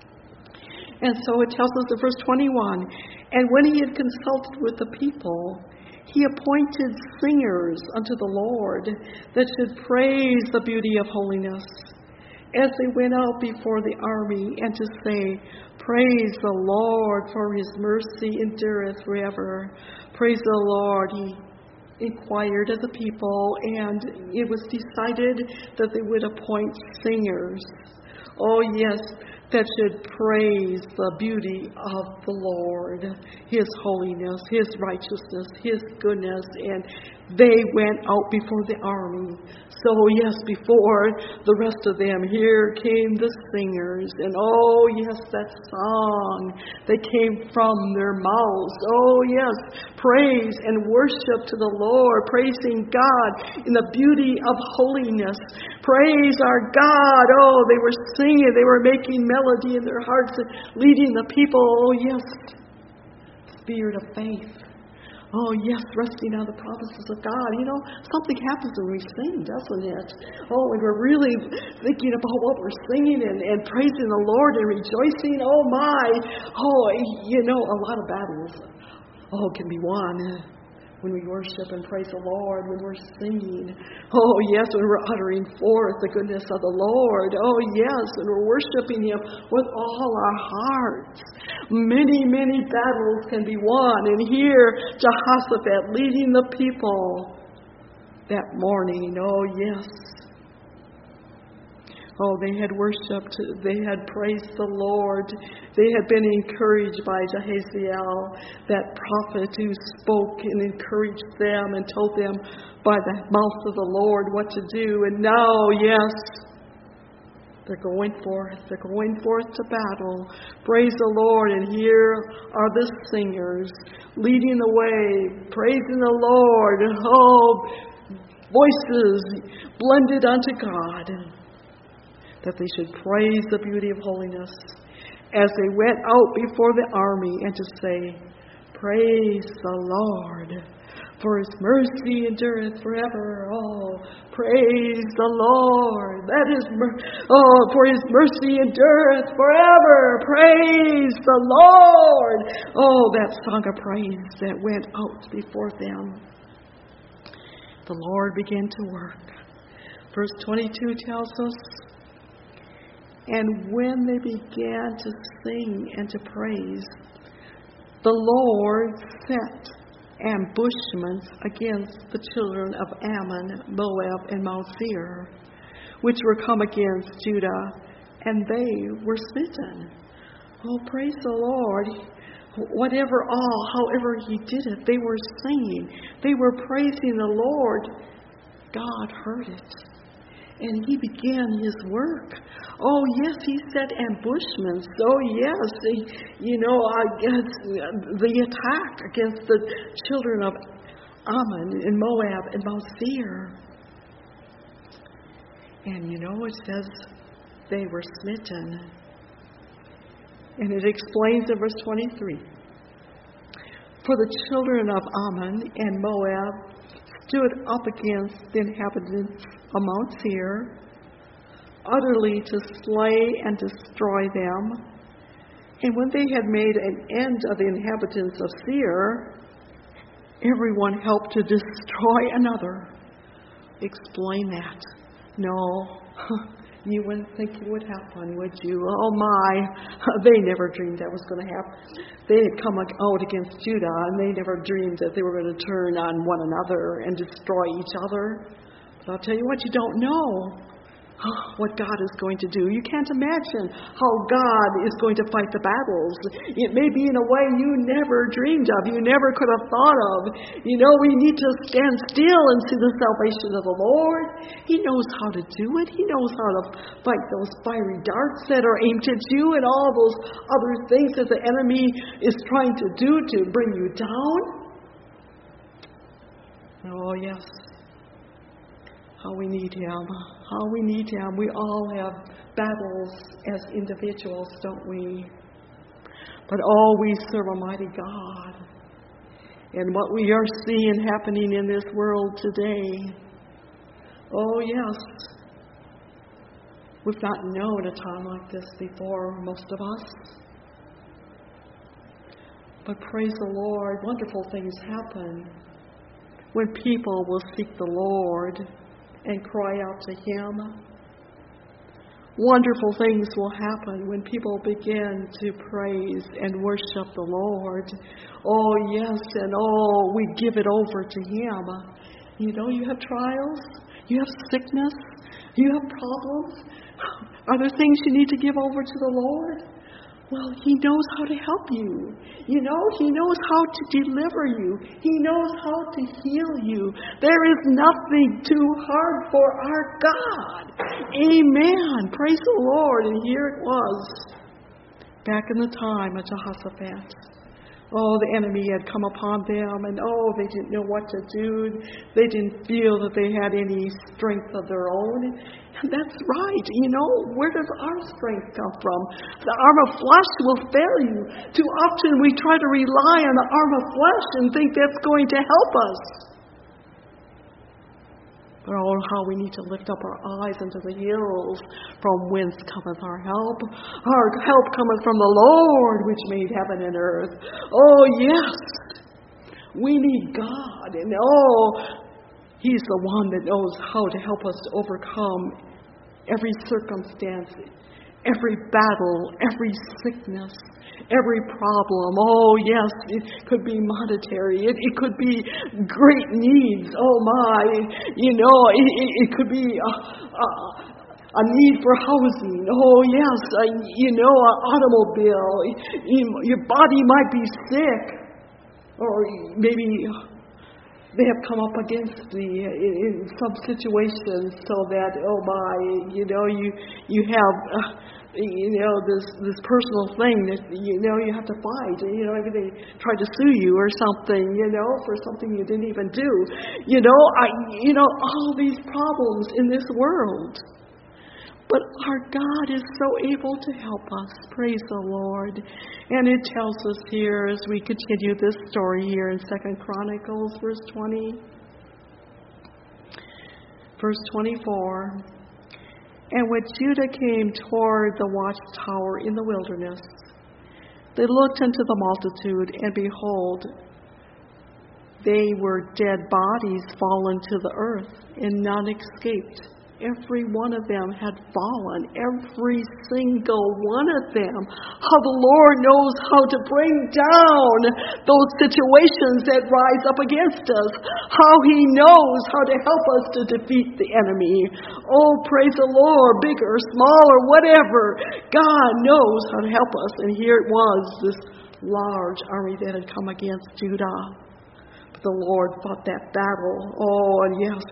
And so it tells us in verse 21, And when he had consulted with the people, he appointed singers unto the Lord that should praise the beauty of holiness, as they went out before the army, and to say, Praise the Lord, for his mercy endureth forever. Praise the Lord. He inquired of the people, and it was decided that they would appoint singers. Oh, yes, that should praise the beauty of the Lord, his holiness, his righteousness, his goodness. And they went out before the army. So, yes, before the rest of them, here came the singers. And oh, yes, that song that came from their mouths. Oh, yes, praise and worship to the Lord, praising God in the beauty of holiness. Praise our God. Oh, they were singing, they were making melody in their hearts and leading the people. Oh, yes, spirit of faith. Oh, yes, resting on the promises of God. Something happens when we sing, doesn't it? Oh, when we're really thinking about what we're singing and praising the Lord and rejoicing. Oh, my. Oh, a lot of battles, can be won when we worship and praise the Lord, when we're singing. Oh, yes, when we're uttering forth the goodness of the Lord. Oh, yes, when we're worshiping him with all our hearts. Many, many battles can be won. And here, Jehoshaphat leading the people that morning. Oh, yes. Oh, they had worshipped, they had praised the Lord. They had been encouraged by Jahaziel, that prophet who spoke and encouraged them and told them by the mouth of the Lord what to do. And now, yes, they're going forth. They're going forth to battle. Praise the Lord. And here are the singers leading the way, praising the Lord. Oh, voices blended unto God, that they should praise the beauty of holiness as they went out before the army, and to say, Praise the Lord, for his mercy endureth forever. Oh, praise the Lord. For his mercy endureth forever. Praise the Lord. Oh, that song of praise that went out before them. The Lord began to work. Verse 22 tells us, And when they began to sing and to praise, the Lord set ambushments against the children of Ammon, Moab, and Mount Seir, which were come against Judah, and they were smitten. Oh, praise the Lord. However he did it, they were singing. They were praising the Lord. God heard it. And he began his work. Oh, yes, he set ambushments. Oh, yes, the attack against the children of Ammon and Moab and Mount Seir. And it says they were smitten. And it explains in verse 23. For the children of Ammon and Moab stood up against the inhabitants of Mount Seir, utterly to slay and destroy them. And when they had made an end of the inhabitants of Seir, everyone helped to destroy another. Explain that. No, you wouldn't think it would happen, would you? Oh my, they never dreamed that was going to happen. They had come out against Judah, and they never dreamed that they were going to turn on one another and destroy each other. But I'll tell you what, you don't know what God is going to do. You can't imagine how God is going to fight the battles. It may be in a way you never dreamed of, you never could have thought of. You know, we need to stand still and see the salvation of the Lord. He knows how to do it. He knows how to fight those fiery darts that are aimed at you and all those other things that the enemy is trying to do to bring you down. Oh, yes. How we need Him. How we need Him. We all have battles as individuals, don't we? But oh, we serve a mighty God. And what we are seeing happening in this world today, oh yes, we've not known a time like this before, most of us. But praise the Lord, wonderful things happen when people will seek the Lord and cry out to Him. Wonderful things will happen when people begin to praise and worship the Lord. Oh, yes, and oh, we give it over to Him. You know, you have trials, you have sickness, you have problems. Are there things you need to give over to the Lord? Well, He knows how to help you. You know, He knows how to deliver you. He knows how to heal you. There is nothing too hard for our God. Amen. Praise the Lord. And here it was, back in the time of Jehoshaphat. Oh, the enemy had come upon them, and oh, they didn't know what to do. They didn't feel that they had any strength of their own. And that's right. You know, where does our strength come from? The arm of flesh will fail you. Too often we try to rely on the arm of flesh and think that's going to help us. But oh, how we need to lift up our eyes unto the hills, from whence cometh our help. Our help cometh from the Lord, which made heaven and earth. Oh, yes, we need God. And oh, He's the one that knows how to help us to overcome every circumstance, every battle, every sickness, every problem. Oh, yes, it could be monetary. It could be great needs. Oh, my. You know, it could be a need for housing. Oh, yes, you know, an automobile. Your body might be sick. Or maybe they have come up against in some situations so that, oh, my, you know, you have... this personal thing that, you have to fight. Maybe they tried to sue you or something, for something you didn't even do. All these problems in this world. But our God is so able to help us. Praise the Lord. And it tells us here as we continue this story here in 2 Chronicles, verse 20. Verse 24. And when Judah came toward the watchtower in the wilderness, they looked into the multitude, and behold, they were dead bodies fallen to the earth, and none escaped. Every one of them had fallen, every single one of them. How the Lord knows how to bring down those situations that rise up against us. How He knows how to help us to defeat the enemy. Oh, praise the Lord, big or small or whatever. God knows how to help us. And here it was, this large army that had come against Judah. But the Lord fought that battle. Oh, and yes.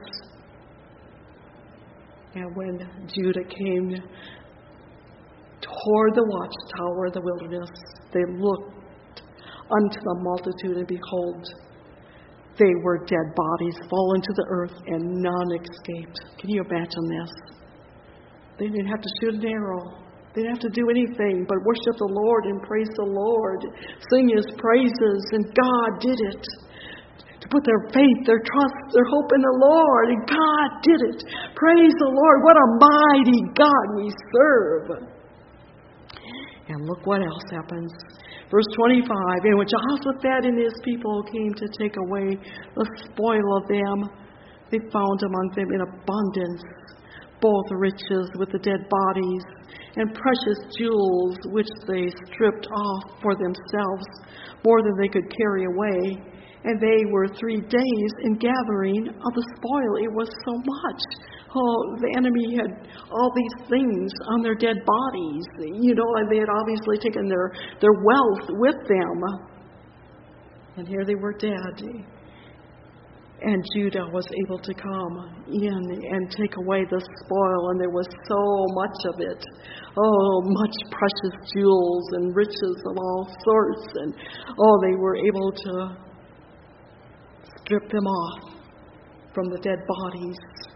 And when Judah came toward the watchtower of the wilderness, they looked unto the multitude, and behold, they were dead bodies fallen to the earth, and none escaped. Can you imagine this? They didn't have to shoot an arrow. They didn't have to do anything but worship the Lord and praise the Lord, sing His praises, and God did it. To put their faith, their trust, their hope in the Lord, and God did it. Praise the Lord. What a mighty God we serve. And look what else happens. Verse 25, and when Jehoshaphat and his people came to take away the spoil of them, they found among them in abundance both riches with the dead bodies and precious jewels which they stripped off for themselves, more than they could carry away. And they were 3 days in gathering of the spoil. It was so much. Oh, the enemy had all these things on their dead bodies. You know, and they had obviously taken their wealth with them. And here they were dead. And Judah was able to come in and take away the spoil, and there was so much of it. Oh, much precious jewels and riches of all sorts. And they were able to strip them off from the dead bodies.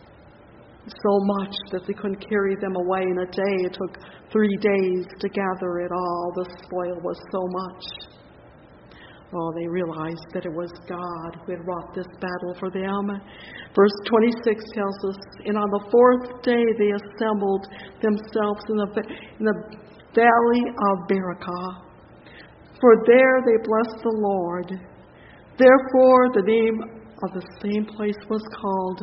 So much that they couldn't carry them away in a day. It took 3 days to gather it all. The spoil was so much. They realized that it was God who had wrought this battle for them. Verse 26 tells us, and on the 4th day they assembled themselves in the valley of Berakah. For there they blessed the Lord. Therefore the name of the same place was called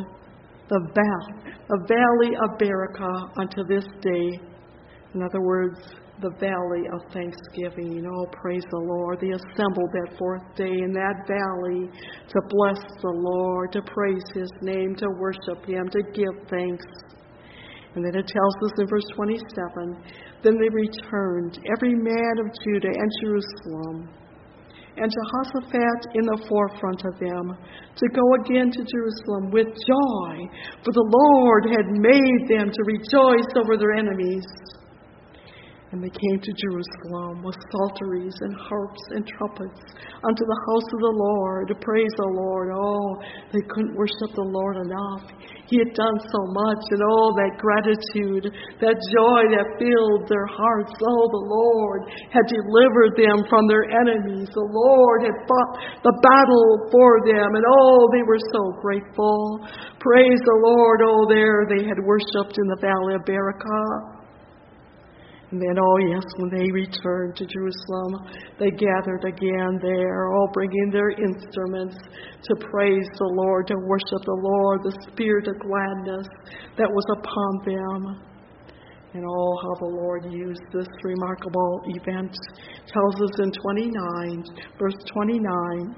the valley of Berakah unto this day. In other words, the valley of thanksgiving. Oh, praise the Lord. They assembled that 4th day in that valley to bless the Lord, to praise His name, to worship Him, to give thanks. And then it tells us in verse 27, then they returned, every man of Judah and Jerusalem, and Jehoshaphat in the forefront of them, to go again to Jerusalem with joy, for the Lord had made them to rejoice over their enemies. And they came to Jerusalem with psalteries and harps and trumpets unto the house of the Lord, to praise the Lord. They couldn't worship the Lord enough. He had done so much, and that gratitude, that joy that filled their hearts. The Lord had delivered them from their enemies. The Lord had fought the battle for them, and they were so grateful. Praise the Lord. There they had worshipped in the valley of Berakah. And then, when they returned to Jerusalem, they gathered again there, bringing their instruments to praise the Lord, to worship the Lord, the spirit of gladness that was upon them. And how the Lord used this remarkable event. Tells us in verse 29,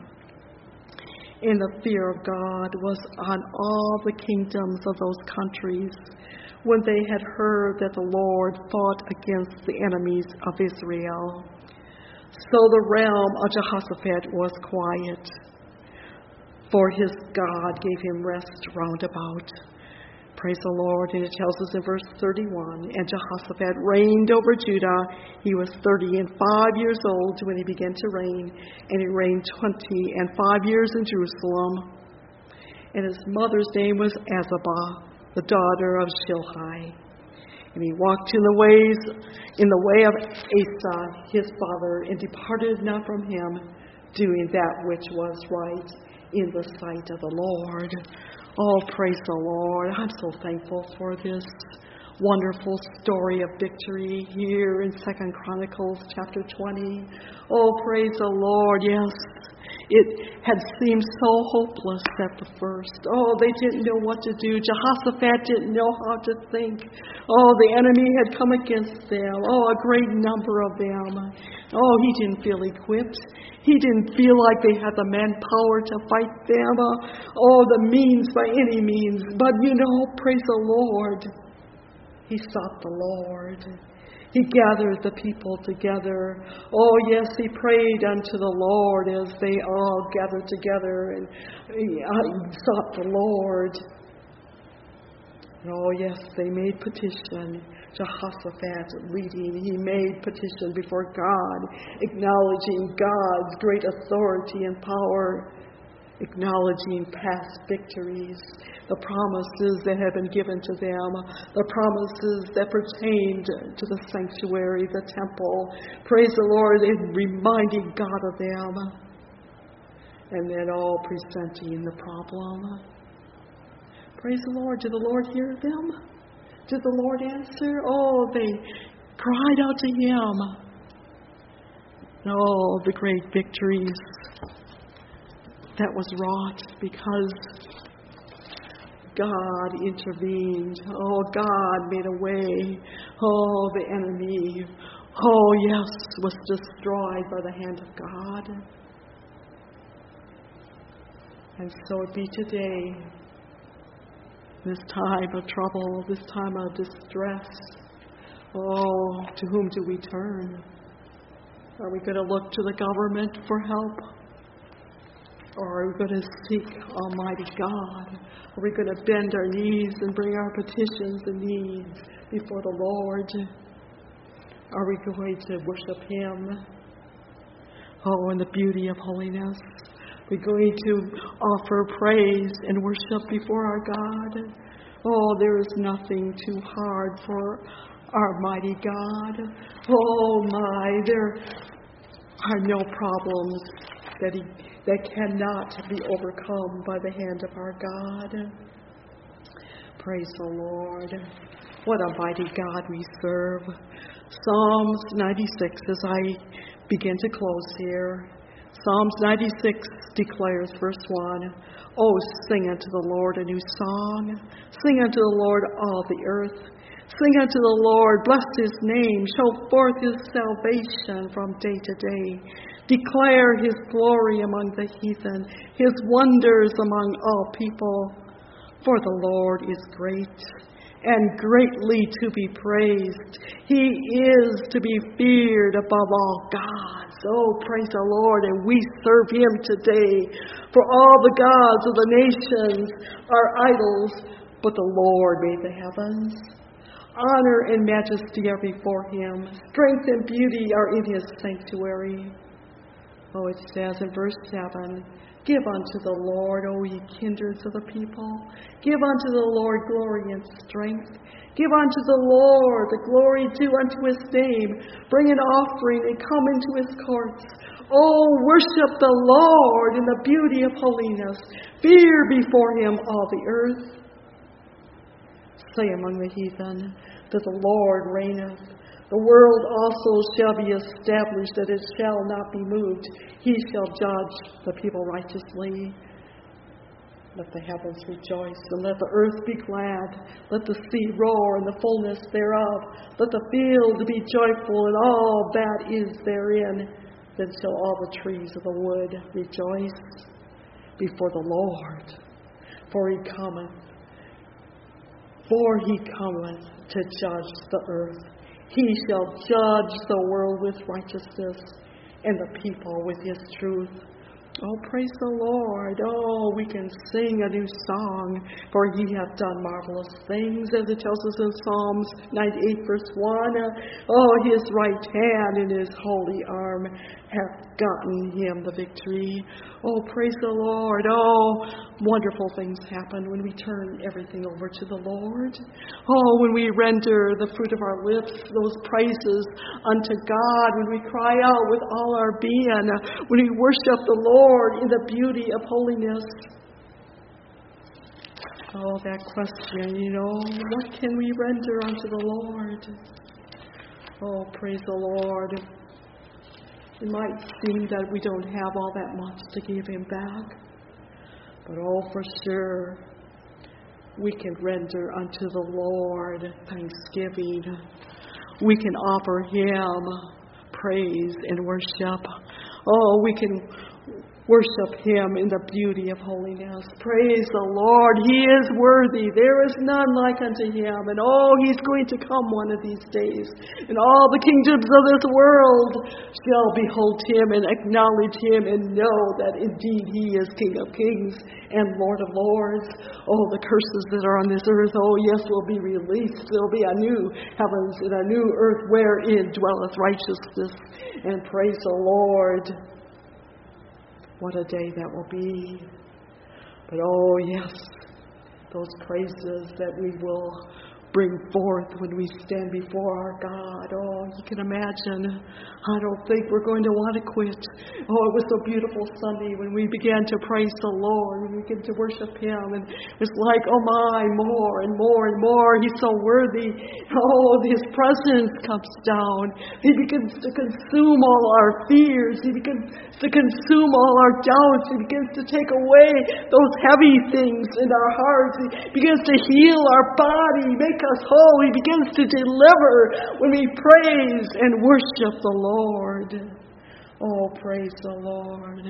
and the fear of God was on all the kingdoms of those countries, when they had heard that the Lord fought against the enemies of Israel. So the realm of Jehoshaphat was quiet, for his God gave him rest round about. Praise the Lord. And it tells us in verse 31, and Jehoshaphat reigned over Judah. He was 35 years old when he began to reign, and he reigned 25 years in Jerusalem. And his mother's name was Azabah, the daughter of Shilhi. And he walked in the way of Asa, his father, and departed not from him, doing that which was right in the sight of the Lord. Praise the Lord. I'm so thankful for this wonderful story of victory here in 2 Chronicles chapter 20. Praise the Lord. Yes. It had seemed so hopeless at the first. They didn't know what to do. Jehoshaphat didn't know how to think. The enemy had come against them. A great number of them. He didn't feel equipped. He didn't feel like they had the manpower to fight them. The means by any means. But praise the Lord. He sought the Lord. He gathered the people together. Yes, he prayed unto the Lord as they all gathered together and sought the Lord. Yes, they made petition. Jehoshaphat leading, he made petition before God, acknowledging God's great authority and power. acknowledging past victories, the promises that have been given to them, the promises that pertained to the sanctuary, the temple. Praise the Lord, and reminding God of them. And then all presenting the problem. Praise the Lord. Did the Lord hear them? Did the Lord answer? Oh, they cried out to Him. Oh, the great victories that was wrought because God intervened. Oh, God made a way. Oh, the enemy, oh yes, was destroyed by the hand of God. And so it be today, this time of trouble, this time of distress. Oh, to whom do we turn? Are we going to look to the government for help? Or are we going to seek Almighty God? Are we going to bend our knees and bring our petitions and needs before the Lord? Are we going to worship Him? Oh, in the beauty of holiness. We're going to offer praise and worship before our God. Oh, there is nothing too hard for our mighty God. Oh my, there are no problems that cannot be overcome by the hand of our God. Praise the Lord. What a mighty God we serve. Psalms 96, as I begin to close here. Psalms 96 declares, verse 1, Oh, sing unto the Lord a new song. Sing unto the Lord all the earth. Sing unto the Lord, bless His name. Show forth His salvation from day to day. Declare His glory among the heathen, His wonders among all people. For the Lord is great and greatly to be praised. He is to be feared above all gods. Oh, praise the Lord, and we serve Him today. For all the gods of the nations are idols, but the Lord made the heavens. Honor and majesty are before Him. Strength and beauty are in His sanctuary. Oh, it says in verse 7, Give unto the Lord, O ye kindreds of the people. Give unto the Lord glory and strength. Give unto the Lord the glory due unto His name. Bring an offering and come into His courts. Oh, worship the Lord in the beauty of holiness. Fear before Him all the earth. Say among the heathen that the Lord reigneth. The world also shall be established, that it shall not be moved. He shall judge the people righteously. Let the heavens rejoice, and let the earth be glad. Let the sea roar, and the fullness thereof. Let the field be joyful, and all that is therein. Then shall all the trees of the wood rejoice before the Lord. For He cometh to judge the earth. He shall judge the world with righteousness, and the people with His truth. Oh, praise the Lord. Oh, we can sing a new song, for He hath done marvelous things, as it tells us in Psalms 98, verse 1. Oh, His right hand and His holy arm hath gotten Him the victory. Oh, praise the Lord. Oh, wonderful things happen when we turn everything over to the Lord. Oh, when we render the fruit of our lips, those praises unto God, when we cry out with all our being, when we worship the Lord in the beauty of holiness. Oh, that question, what can we render unto the Lord? Oh, praise the Lord. It might seem that we don't have all that much to give Him back. But oh, for sure, we can render unto the Lord thanksgiving. We can offer Him praise and worship. Oh, we can worship Him in the beauty of holiness. Praise the Lord. He is worthy. There is none like unto Him. And oh, He's going to come one of these days. And all the kingdoms of this world shall behold Him and acknowledge Him and know that indeed He is King of kings and Lord of lords. Oh, the curses that are on this earth, oh yes, will be released. There will be a new heavens and a new earth wherein dwelleth righteousness. And praise the Lord. What a day that will be. But oh yes, those praises that we will bring forth when we stand before our God. Oh, you can imagine. I don't think we're going to want to quit. Oh, it was so beautiful Sunday when we began to praise the Lord and we began to worship Him. And it was like, oh my, more and more and more. He's so worthy. Oh, His presence comes down. He begins to consume all our fears. He begins to consume all our doubts. He begins to take away those heavy things in our hearts. He begins to heal our body, make us whole. He begins to deliver when we praise and worship the Lord. Oh, praise the Lord.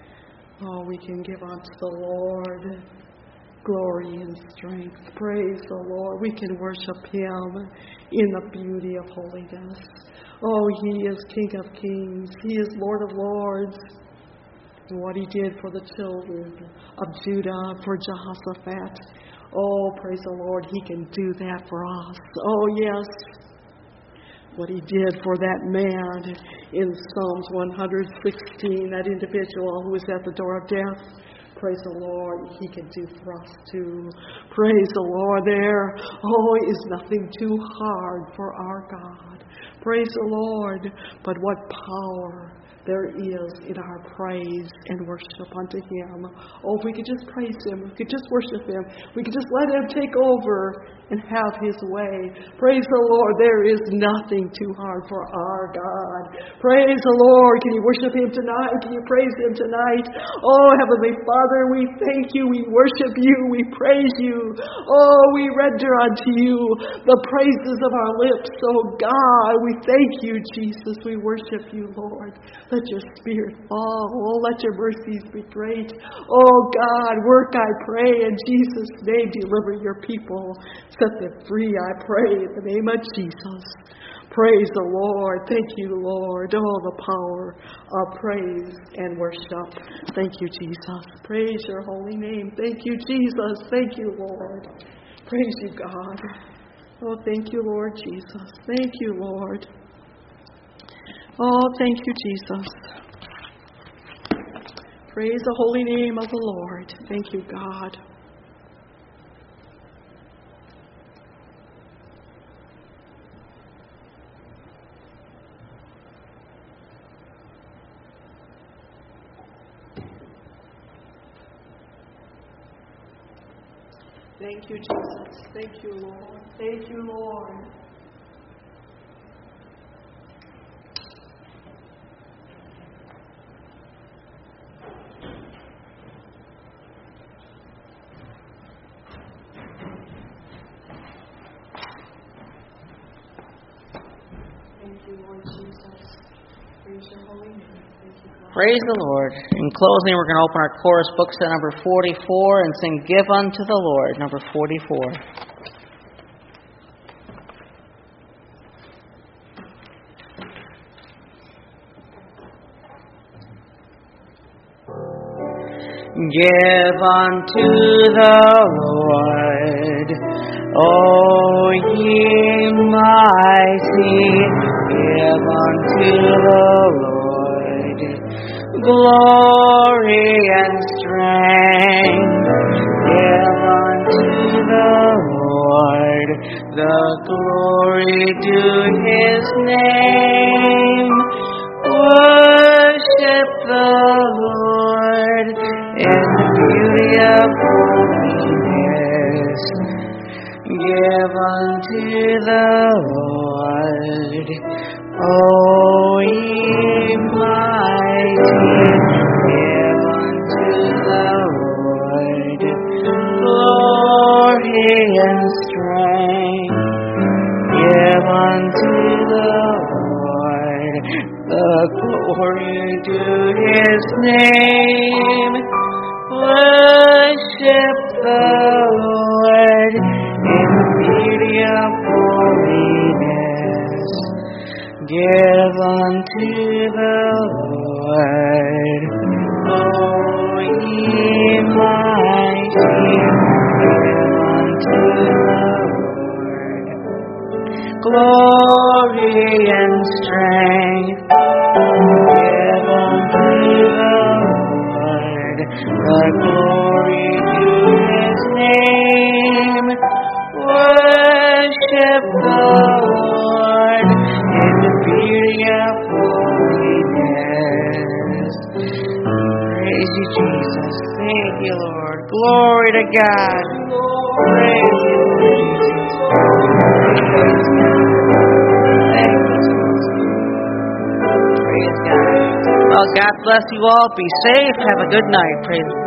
Oh, we can give unto the Lord glory and strength. Praise the Lord. We can worship Him in the beauty of holiness. Oh, He is King of kings. He is Lord of lords. And what He did for the children of Judah, for Jehoshaphat. Oh, praise the Lord, He can do that for us. Oh, yes. What He did for that man in Psalms 116, that individual who was at the door of death. Praise the Lord, He can do for us too. Praise the Lord there. Oh, is nothing too hard for our God. Praise the Lord. But what power there is in our praise and worship unto Him. Oh, if we could just praise Him, we could just worship Him, we could just let Him take over and have His way. Praise the Lord, there is nothing too hard for our God. Praise the Lord. Can you worship Him tonight? Can you praise Him tonight? Oh, Heavenly Father, we thank You, we worship You, we praise You. Oh, we render unto You the praises of our lips. Oh God, we thank You, Jesus. We worship You, Lord. Let Your Spirit fall. Oh, let Your mercies be great. Oh God, work, I pray, in Jesus' name. Deliver Your people. Set them free, I pray, in the name of Jesus. Praise the Lord. Thank You, Lord. Oh, the power of praise and worship. Thank You, Jesus. Praise Your holy name. Thank You, Jesus. Thank You, Lord. Praise You, God. Oh, thank You, Lord Jesus. Thank You, Lord. Oh, thank You, Jesus. Praise the holy name of the Lord. Thank You, God. Thank You, Jesus. Thank You, Lord. Thank You, Lord. Thank You, Lord Jesus. Praise Your holy name. Thank You, God. Praise the Lord. In closing, we're going to open our chorus books at number 44 and sing Give Unto the Lord, number 44. Give unto the Lord, O ye mighty, give unto the Lord glory and strength. Give unto the Lord the glory due His name. Worship the Lord in the beauty of holiness. Give unto the Lord, O ye mighty, give unto the Lord glory and strength. Give unto the Lord the glory due His name. Worship the Lord in the beauty of holiness. Give unto the Lord, O ye mighty, give unto the Lord glory and strength. Give unto the Lord the glory worship the Lord in the beauty of holiness. Praise you, Jesus. Thank you, Lord. Glory to God. Praise you, Lord Jesus. Thank you, Jesus. Praise God. Well, God bless you all. Be safe. Have a good night. Praise